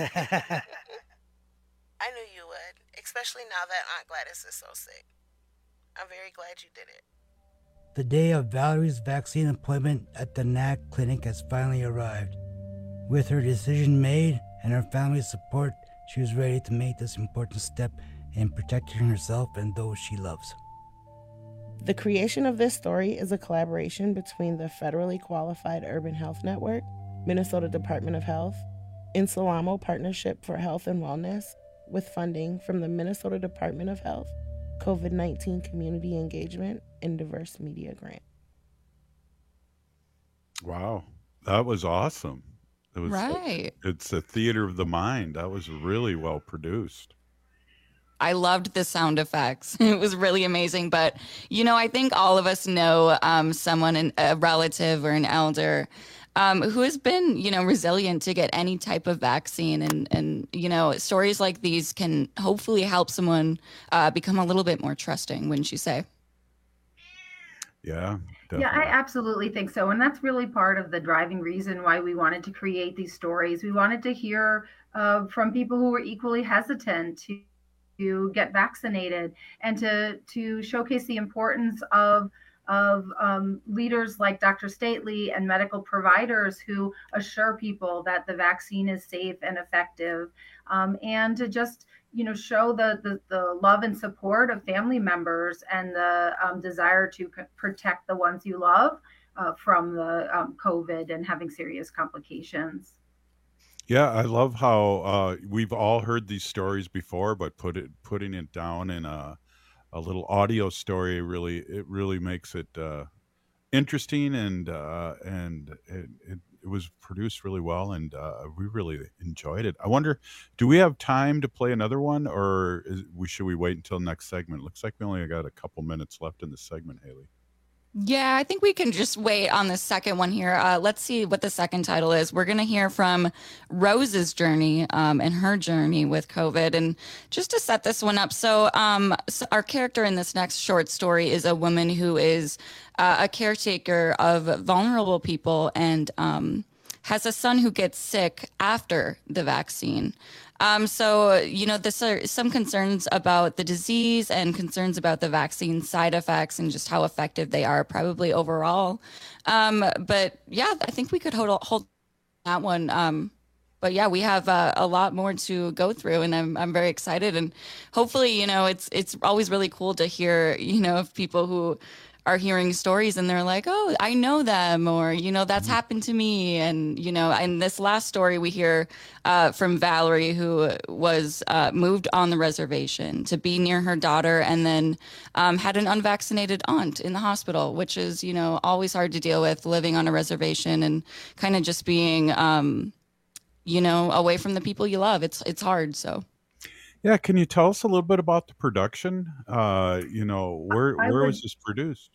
knew you would, especially now that Aunt Gladys is so sick. I'm very glad you did it.
The day of Valerie's vaccine appointment at the N A C clinic has finally arrived. With her decision made and her family's support, she was ready to make this important step in protecting herself and those she loves.
The creation of this story is a collaboration between the Federally Qualified Urban Health Network, Minnesota Department of Health, Insulamo Partnership for Health and Wellness, with funding from the Minnesota Department of Health, COVID nineteen Community Engagement, and Diverse Media Grant.
Wow, that was awesome. It was,
Right.
It's a theater of the mind. That was really well produced.
I loved the sound effects. It was really amazing. But, you know, I think all of us know um, someone, an, a relative or an elder um, who has been, you know, resilient to get any type of vaccine. And, and you know, stories like these can hopefully help someone uh, become a little bit more trusting, wouldn't you say?
Yeah. Definitely.
Yeah, I absolutely think so. And that's really part of the driving reason why we wanted to create these stories. We wanted to hear uh, from people who were equally hesitant to, to get vaccinated and to, to showcase the importance of, of um, leaders like Doctor Stately and medical providers who assure people that the vaccine is safe and effective, um, and to just you know, show the, the, the love and support of family members and the um, desire to c- protect the ones you love uh, from the um, COVID and having serious complications.
Yeah, I love how uh, we've all heard these stories before, but put it putting it down in a a little audio story really it really makes it uh, interesting, and uh, and it, it it was produced really well, and uh, we really enjoyed it. I wonder, do we have time to play another one, or is, we should we wait until next segment? Looks like we only got a couple minutes left in the segment, Haley.
Yeah, I think we can just wait on the second one here. Uh, let's see what the second title is. We're going to hear from Rose's journey um, and her journey with COVID. And just to set this one up, so, um, so our character in this next short story is a woman who is uh, a caretaker of vulnerable people and um, has a son who gets sick after the vaccine. Um, so, you know, this are some concerns about the disease and concerns about the vaccine side effects and just how effective they are probably overall. Um, but yeah, I think we could hold, hold that one. Um, but yeah, we have uh, a lot more to go through, and I'm I'm very excited. And hopefully, you know, it's it's always really cool to hear, you know, of people who are hearing stories and they're like, oh, I know them, or, you know, that's happened to me. And, you know, in this last story, we hear uh, from Valerie, who was uh, moved on the reservation to be near her daughter, and then um, had an unvaccinated aunt in the hospital, which is, you know, always hard to deal with, living on a reservation and kind of just being, um, you know, away from the people you love. It's, it's hard. So.
Yeah, can you tell us a little bit about the production? Uh, you know, where
I
where
would-
was this produced?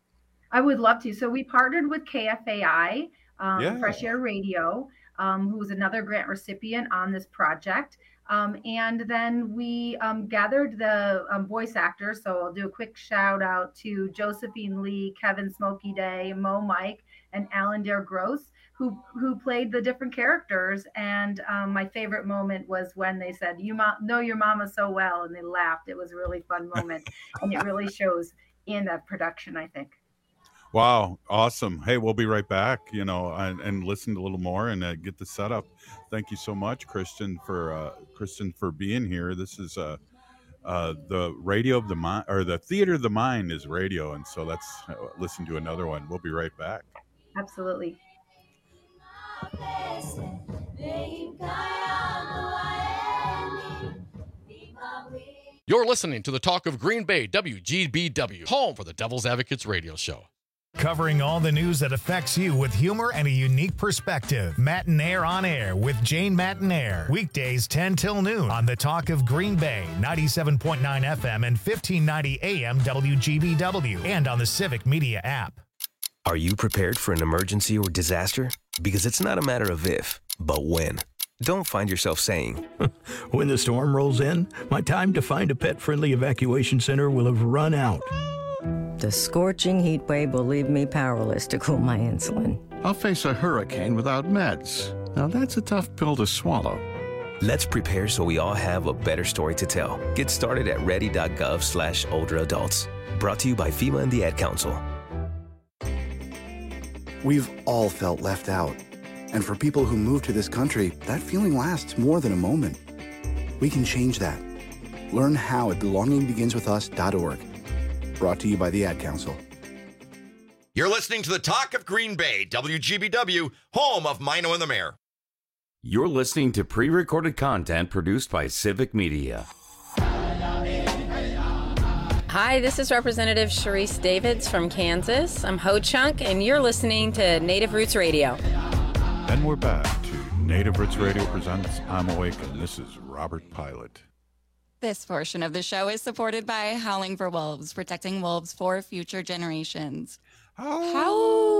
I would love to. So we partnered with K F A I, um,
Yeah.
Fresh Air Radio, um, who was another grant recipient on this project. Um, and then we um, gathered the um, voice actors. So I'll do a quick shout out to Josephine Lee, Kevin Smokey Day, Mo Mike, and Alan Dare Gross, who who played the different characters. And um, my favorite moment was when they said, "You mo- know your mama so well," and they laughed. It was a really fun moment, and it really shows in that production, I think.
Wow, awesome. Hey, we'll be right back, you know, and, and listen a little more and uh, get the setup. Thank you so much, Kristen, for uh, Kristen for being here. This is uh, uh, the radio of the mind, or the theater of the mind is radio. And so let's uh, listen to another one. We'll be right back.
Absolutely.
You're listening to the Talk of Green Bay, W G B W, home for the Devil's Advocates radio show.
Covering all the news that affects you with humor and a unique perspective. Matinaire on Air with Jane Matinaire. Weekdays ten till noon on the Talk of Green Bay, ninety-seven point nine F M and fifteen ninety A M W G B W, and on the Civic Media app.
Are you prepared for an emergency or disaster? Because it's not a matter of if, but when. Don't find yourself saying,
when the storm rolls in, my time to find a pet-friendly evacuation center will have run out.
The scorching heat wave will leave me powerless to cool my insulin.
I'll face a hurricane without meds. Now that's a tough pill to swallow.
Let's prepare so we all have a better story to tell. Get started at ready.gov slash older adults. Brought to you by FEMA and the Ad Council.
We've all felt left out. And for people who move to this country, that feeling lasts more than a moment. We can change that. Learn how at belonging begins with us dot org. Brought to you by the Ad Council.
You're listening to the Talk of Green Bay, W G B W, home of Mino and the Mayor.
You're listening to pre-recorded content produced by Civic Media.
Hi, this is Representative Sharice Davids from Kansas. I'm Ho Chunk, and you're listening to Native Roots Radio.
And we're back to Native Roots Radio presents I'm Awake, and this is Robert Pilot.
This portion of the show is supported by Howling for Wolves, protecting wolves for future generations.
Howl.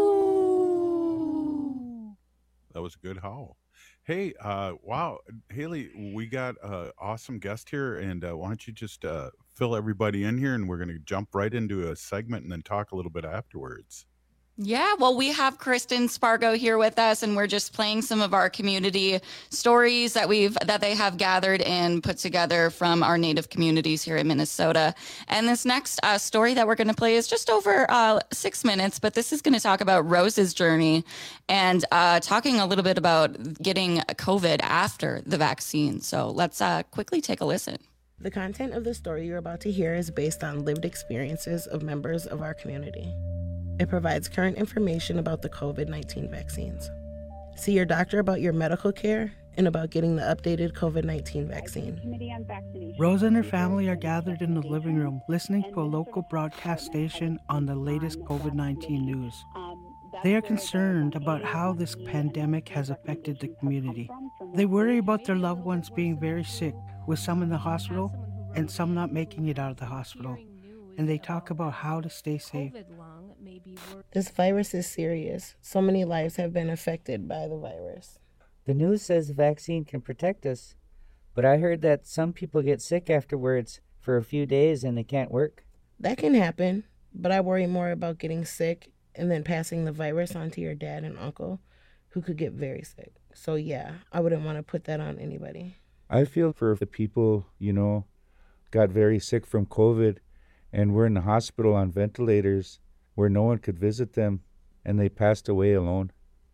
That was a good howl. Hey, uh, wow, Haley, we got an awesome guest here, and uh, why don't you just uh, fill everybody in here, and we're going to jump right into a segment and then talk a little bit afterwards.
Yeah, well, we have Kristen Spargo here with us, and we're just playing some of our community stories that we've that they have gathered and put together from our Native communities here in Minnesota. And this next uh, story that we're going to play is just over uh, six minutes, but this is going to talk about Rose's journey and uh, talking a little bit about getting COVID after the vaccine. So let's uh, quickly take a listen.
The content of the story you're about to hear is based on lived experiences of members of our community. It provides current information about the COVID nineteen vaccines. See your doctor about your medical care and about getting the updated COVID nineteen vaccine.
Rose and her family are gathered in the living room listening to a local broadcast station on the latest COVID nineteen news. They are concerned about how this pandemic has affected the community. They worry about their loved ones being very sick, with some in the hospital and some not making it out of the hospital. And they talk about how to stay safe.
This virus is serious. So many lives have been affected by the virus.
The news says the vaccine can protect us, but I heard that some people get sick afterwards for a few days and they can't work.
That can happen, but I worry more about getting sick and then passing the virus on to your dad and uncle, who could get very sick. So yeah, I wouldn't want to put that on anybody.
I feel for the people, you know, got very sick from COVID and were in the hospital on ventilators where no one could visit them, and they passed away alone.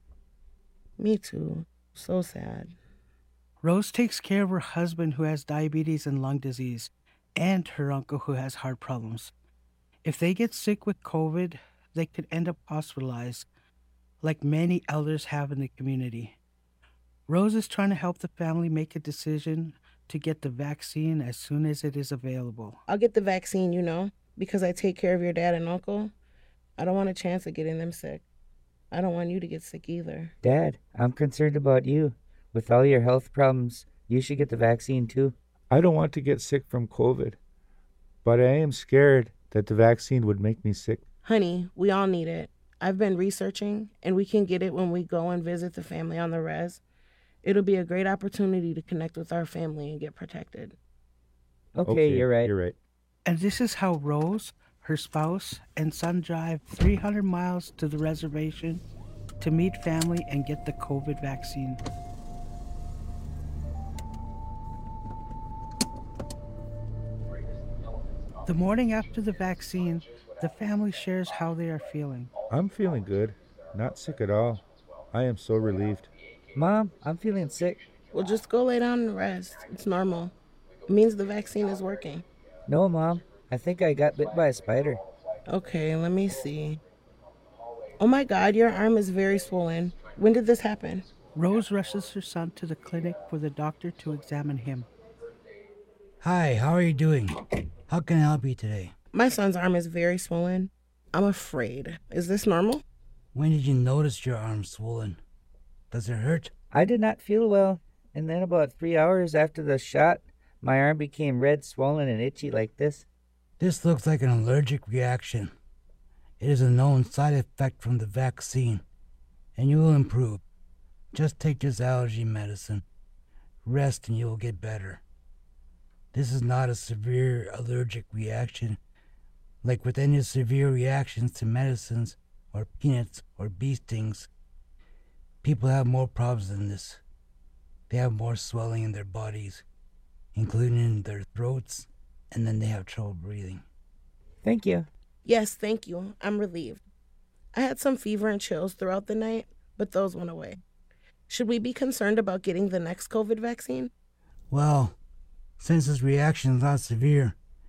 Me too. So sad.
Rose takes care of her husband who has diabetes and lung disease, and her uncle who has heart problems. If they get sick with COVID, they could end up hospitalized, like many elders have in the community. Rose is trying to help the family make a decision to get the vaccine as soon as it is available.
I'll get the vaccine, you know, because I take care of your dad and uncle. I don't want a chance of getting them sick. I don't want you to get sick either.
Dad, I'm concerned about you. With all your health problems, you should get the vaccine too.
I don't want to get sick from COVID, but I am scared that the vaccine would make me sick.
Honey, we all need it. I've been researching, and we can get it when we go and visit the family on the res. It'll be a great opportunity to connect with our family and get protected.
Okay, okay you're right.
You're right.
And this is how Rose, her spouse, and son drive three hundred miles to the reservation to meet family and get the COVID vaccine. The morning after the vaccine, the family shares how they are feeling.
I'm feeling good. Not sick at all. I am so relieved.
Mom, I'm feeling sick.
Well, just go lay down and rest. It's normal. It means the vaccine is working.
No, Mom. I think I got bit by a spider.
Okay, let me see. Oh my God, your arm is very swollen. When did this happen?
Rose rushes her son to the clinic for the doctor to examine him.
Hi, how are you doing? How can I help you today?
My son's arm is very swollen. I'm afraid. Is this normal?
When did you notice your arm swollen? Does it hurt?
I did not feel well, and then about three hours after the shot, my arm became red, swollen, and itchy like this.
This looks like an allergic reaction. It is a known side effect from the vaccine, and you will improve. Just take this allergy medicine. Rest and you will get better. This is not a severe allergic reaction, like with any severe reactions to medicines or peanuts or bee stings. People have more problems than this. They have more swelling in their bodies, including in their throats, and then they have trouble breathing.
Thank you.
Yes, thank you. I'm relieved. I had some fever and chills throughout the night, but those went away. Should we be concerned about getting the next COVID vaccine?
Well, since this reaction is not severe,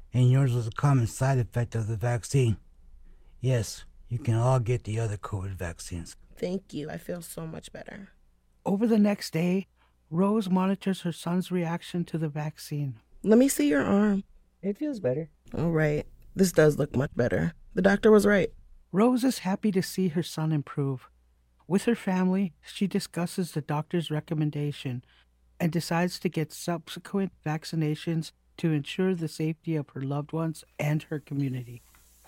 and yours was a common side effect of the vaccine. Yes, you can all get the other COVID vaccines.
Thank you. I feel so much better.
Over the next day, Rose monitors her son's reaction to the vaccine.
Let me see your arm.
It feels better.
All right. This does look much better. The doctor was right.
Rose is happy to see her son improve. With her family, she discusses the doctor's recommendation and decides to get subsequent vaccinations to ensure the safety of her loved ones and her community.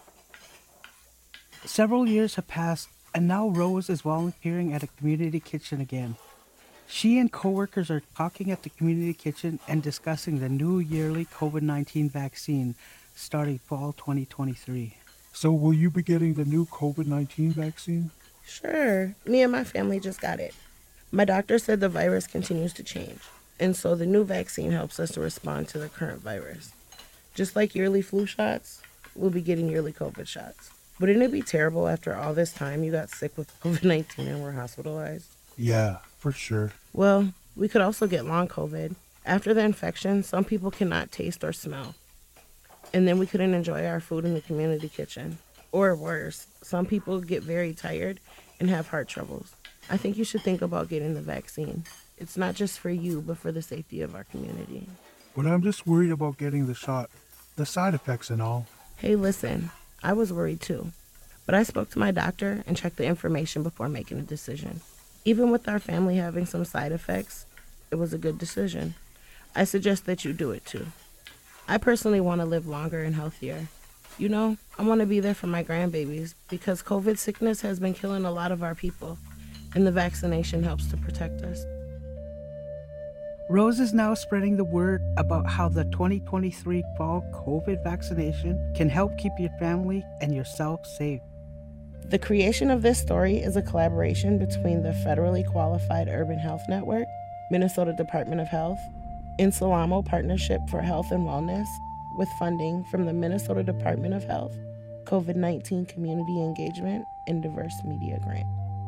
Several years have passed, and now Rose is volunteering at a community kitchen again. She and coworkers are talking at the community kitchen and discussing the new yearly COVID nineteen vaccine starting fall twenty twenty-three.
So will you be getting the new COVID nineteen vaccine?
Sure. Me and my family just got it. My doctor said the virus continues to change, and so the new vaccine helps us to respond to the current virus. Just like yearly flu shots, we'll be getting yearly COVID shots. Wouldn't it be terrible after all this time you got sick with COVID nineteen and were hospitalized?
Yeah, for sure.
Well, we could also get long COVID. After the infection, some people cannot taste or smell. And then we couldn't enjoy our food in the community kitchen. Or worse, some people get very tired and have heart troubles. I think you should think about getting the vaccine. It's not just for you, but for the safety of our community.
But I'm just worried about getting the shot, the side effects and all.
Hey, listen, I was worried too. But I spoke to my doctor and checked the information before making a decision. Even with our family having some side effects, it was a good decision. I suggest that you do it too. I personally want to live longer and healthier. You know, I want to be there for my grandbabies because COVID sickness has been killing a lot of our people, and the vaccination helps to protect us.
Rose is now spreading the word about how the twenty twenty-three fall COVID vaccination can help keep your family and yourself safe.
The creation of this story is a collaboration between the Federally Qualified Urban Health Network, Minnesota Department of Health, and Salamo Partnership for Health and Wellness, with funding from the Minnesota Department of Health, COVID nineteen Community Engagement, and Diverse Media Grant.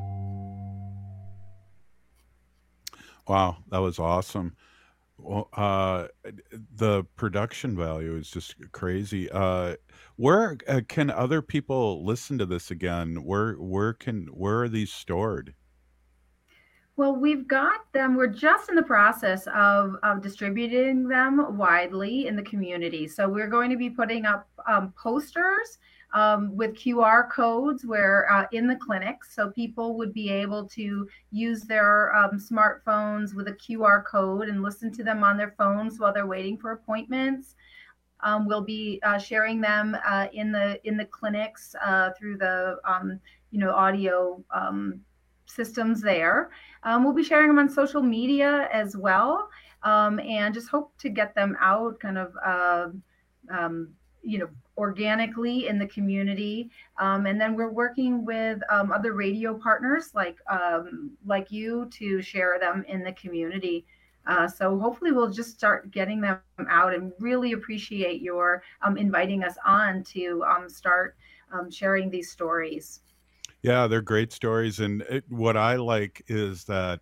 Wow, that was awesome. Well, uh, the production value is just crazy. Uh, where uh, can other people listen to this again? Where where can where are these stored?
Well, we've got them. We're just in the process of, of distributing them widely in the community. So we're going to be putting up um, posters um, with Q R codes where uh, in the clinics, so people would be able to use their um, smartphones with a Q R code and listen to them on their phones while they're waiting for appointments. Um, we'll be uh, sharing them uh, in the in the clinics uh, through the um, you know audio um, systems there. Um, we'll be sharing them on social media as well, um, and just hope to get them out kind of, uh, um, you know, organically in the community. Um, and then we're working with um, other radio partners like um, like you to share them in the community. Uh, so hopefully we'll just start getting them out, and really appreciate your um, inviting us on to um, start um, sharing these stories.
Yeah, they're great stories. And it, what I like is that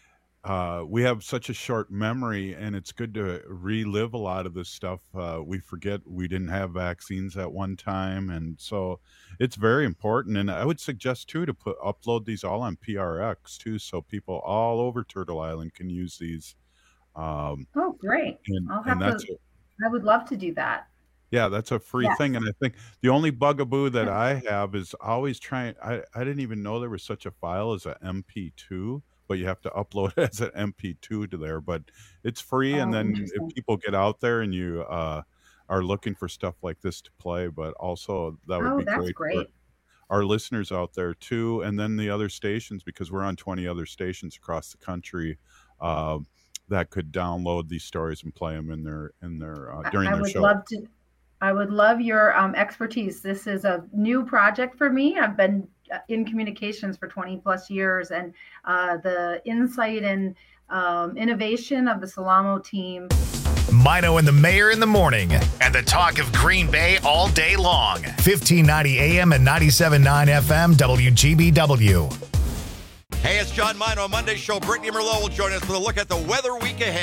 uh, we have such a short memory, and it's good to relive a lot of this stuff. Uh, we forget we didn't have vaccines at one time. And so it's very important. And I would suggest, too, to put upload these all on P R X, too, so people all over Turtle Island can use these. Um,
oh, great.
And,
I'll have
and
to, I would love to do that.
Yeah, that's a free
Yes.
thing. And I think the only bugaboo that I have is always trying. I, I didn't even know there was such a file as a M P two, but you have to upload it as an M P two to there. But it's free. And
Oh,
then
interesting.
if people get out there and you uh, are looking for stuff like this to play, but also that would
Oh,
be
that's
great for
great.
our listeners out there too. And then the other stations, because we're on twenty other stations across the country, uh, that could download these stories and play them in their in their uh, during
I
their
would
show.
love to. I would love your um, expertise. This is a new project for me. I've been uh, in communications for twenty plus years, and uh, the insight and um, innovation of the Salamo team.
Mino and the Mayor in the morning, and the talk of Green Bay all day long. fifteen ninety A M and ninety-seven point nine F M W G B W.
Hey, it's John Mino. On Monday's show, Brittany Merlot will join us with a look at the weather week ahead.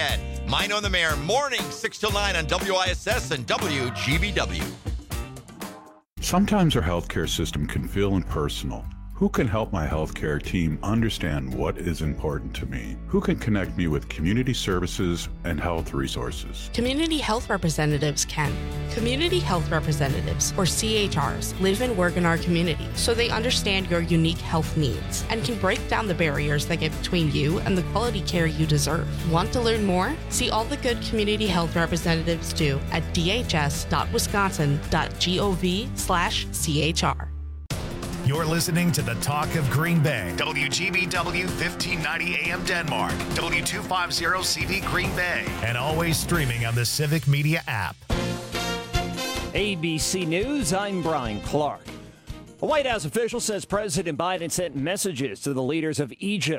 Mine on the Mayor, morning, six till nine on W I S S and W G B W.
Sometimes our healthcare system can feel impersonal. Who can help my healthcare team understand what is important to me? Who can connect me with community services and health resources?
Community health representatives can. Community health representatives, or C H Rs, live and work in our community, so they understand your unique health needs and can break down the barriers that get between you and the quality care you deserve. Want to learn more? See all the good community health representatives do at dhs.wisconsin.gov slash CHR.
You're listening to the Talk of Green Bay. W G B W fifteen ninety A M Denmark. W two fifty C V Green Bay. And always streaming on the Civic Media app.
A B C News, I'm Brian Clark. A White House official says President Biden sent messages to the leaders of Egypt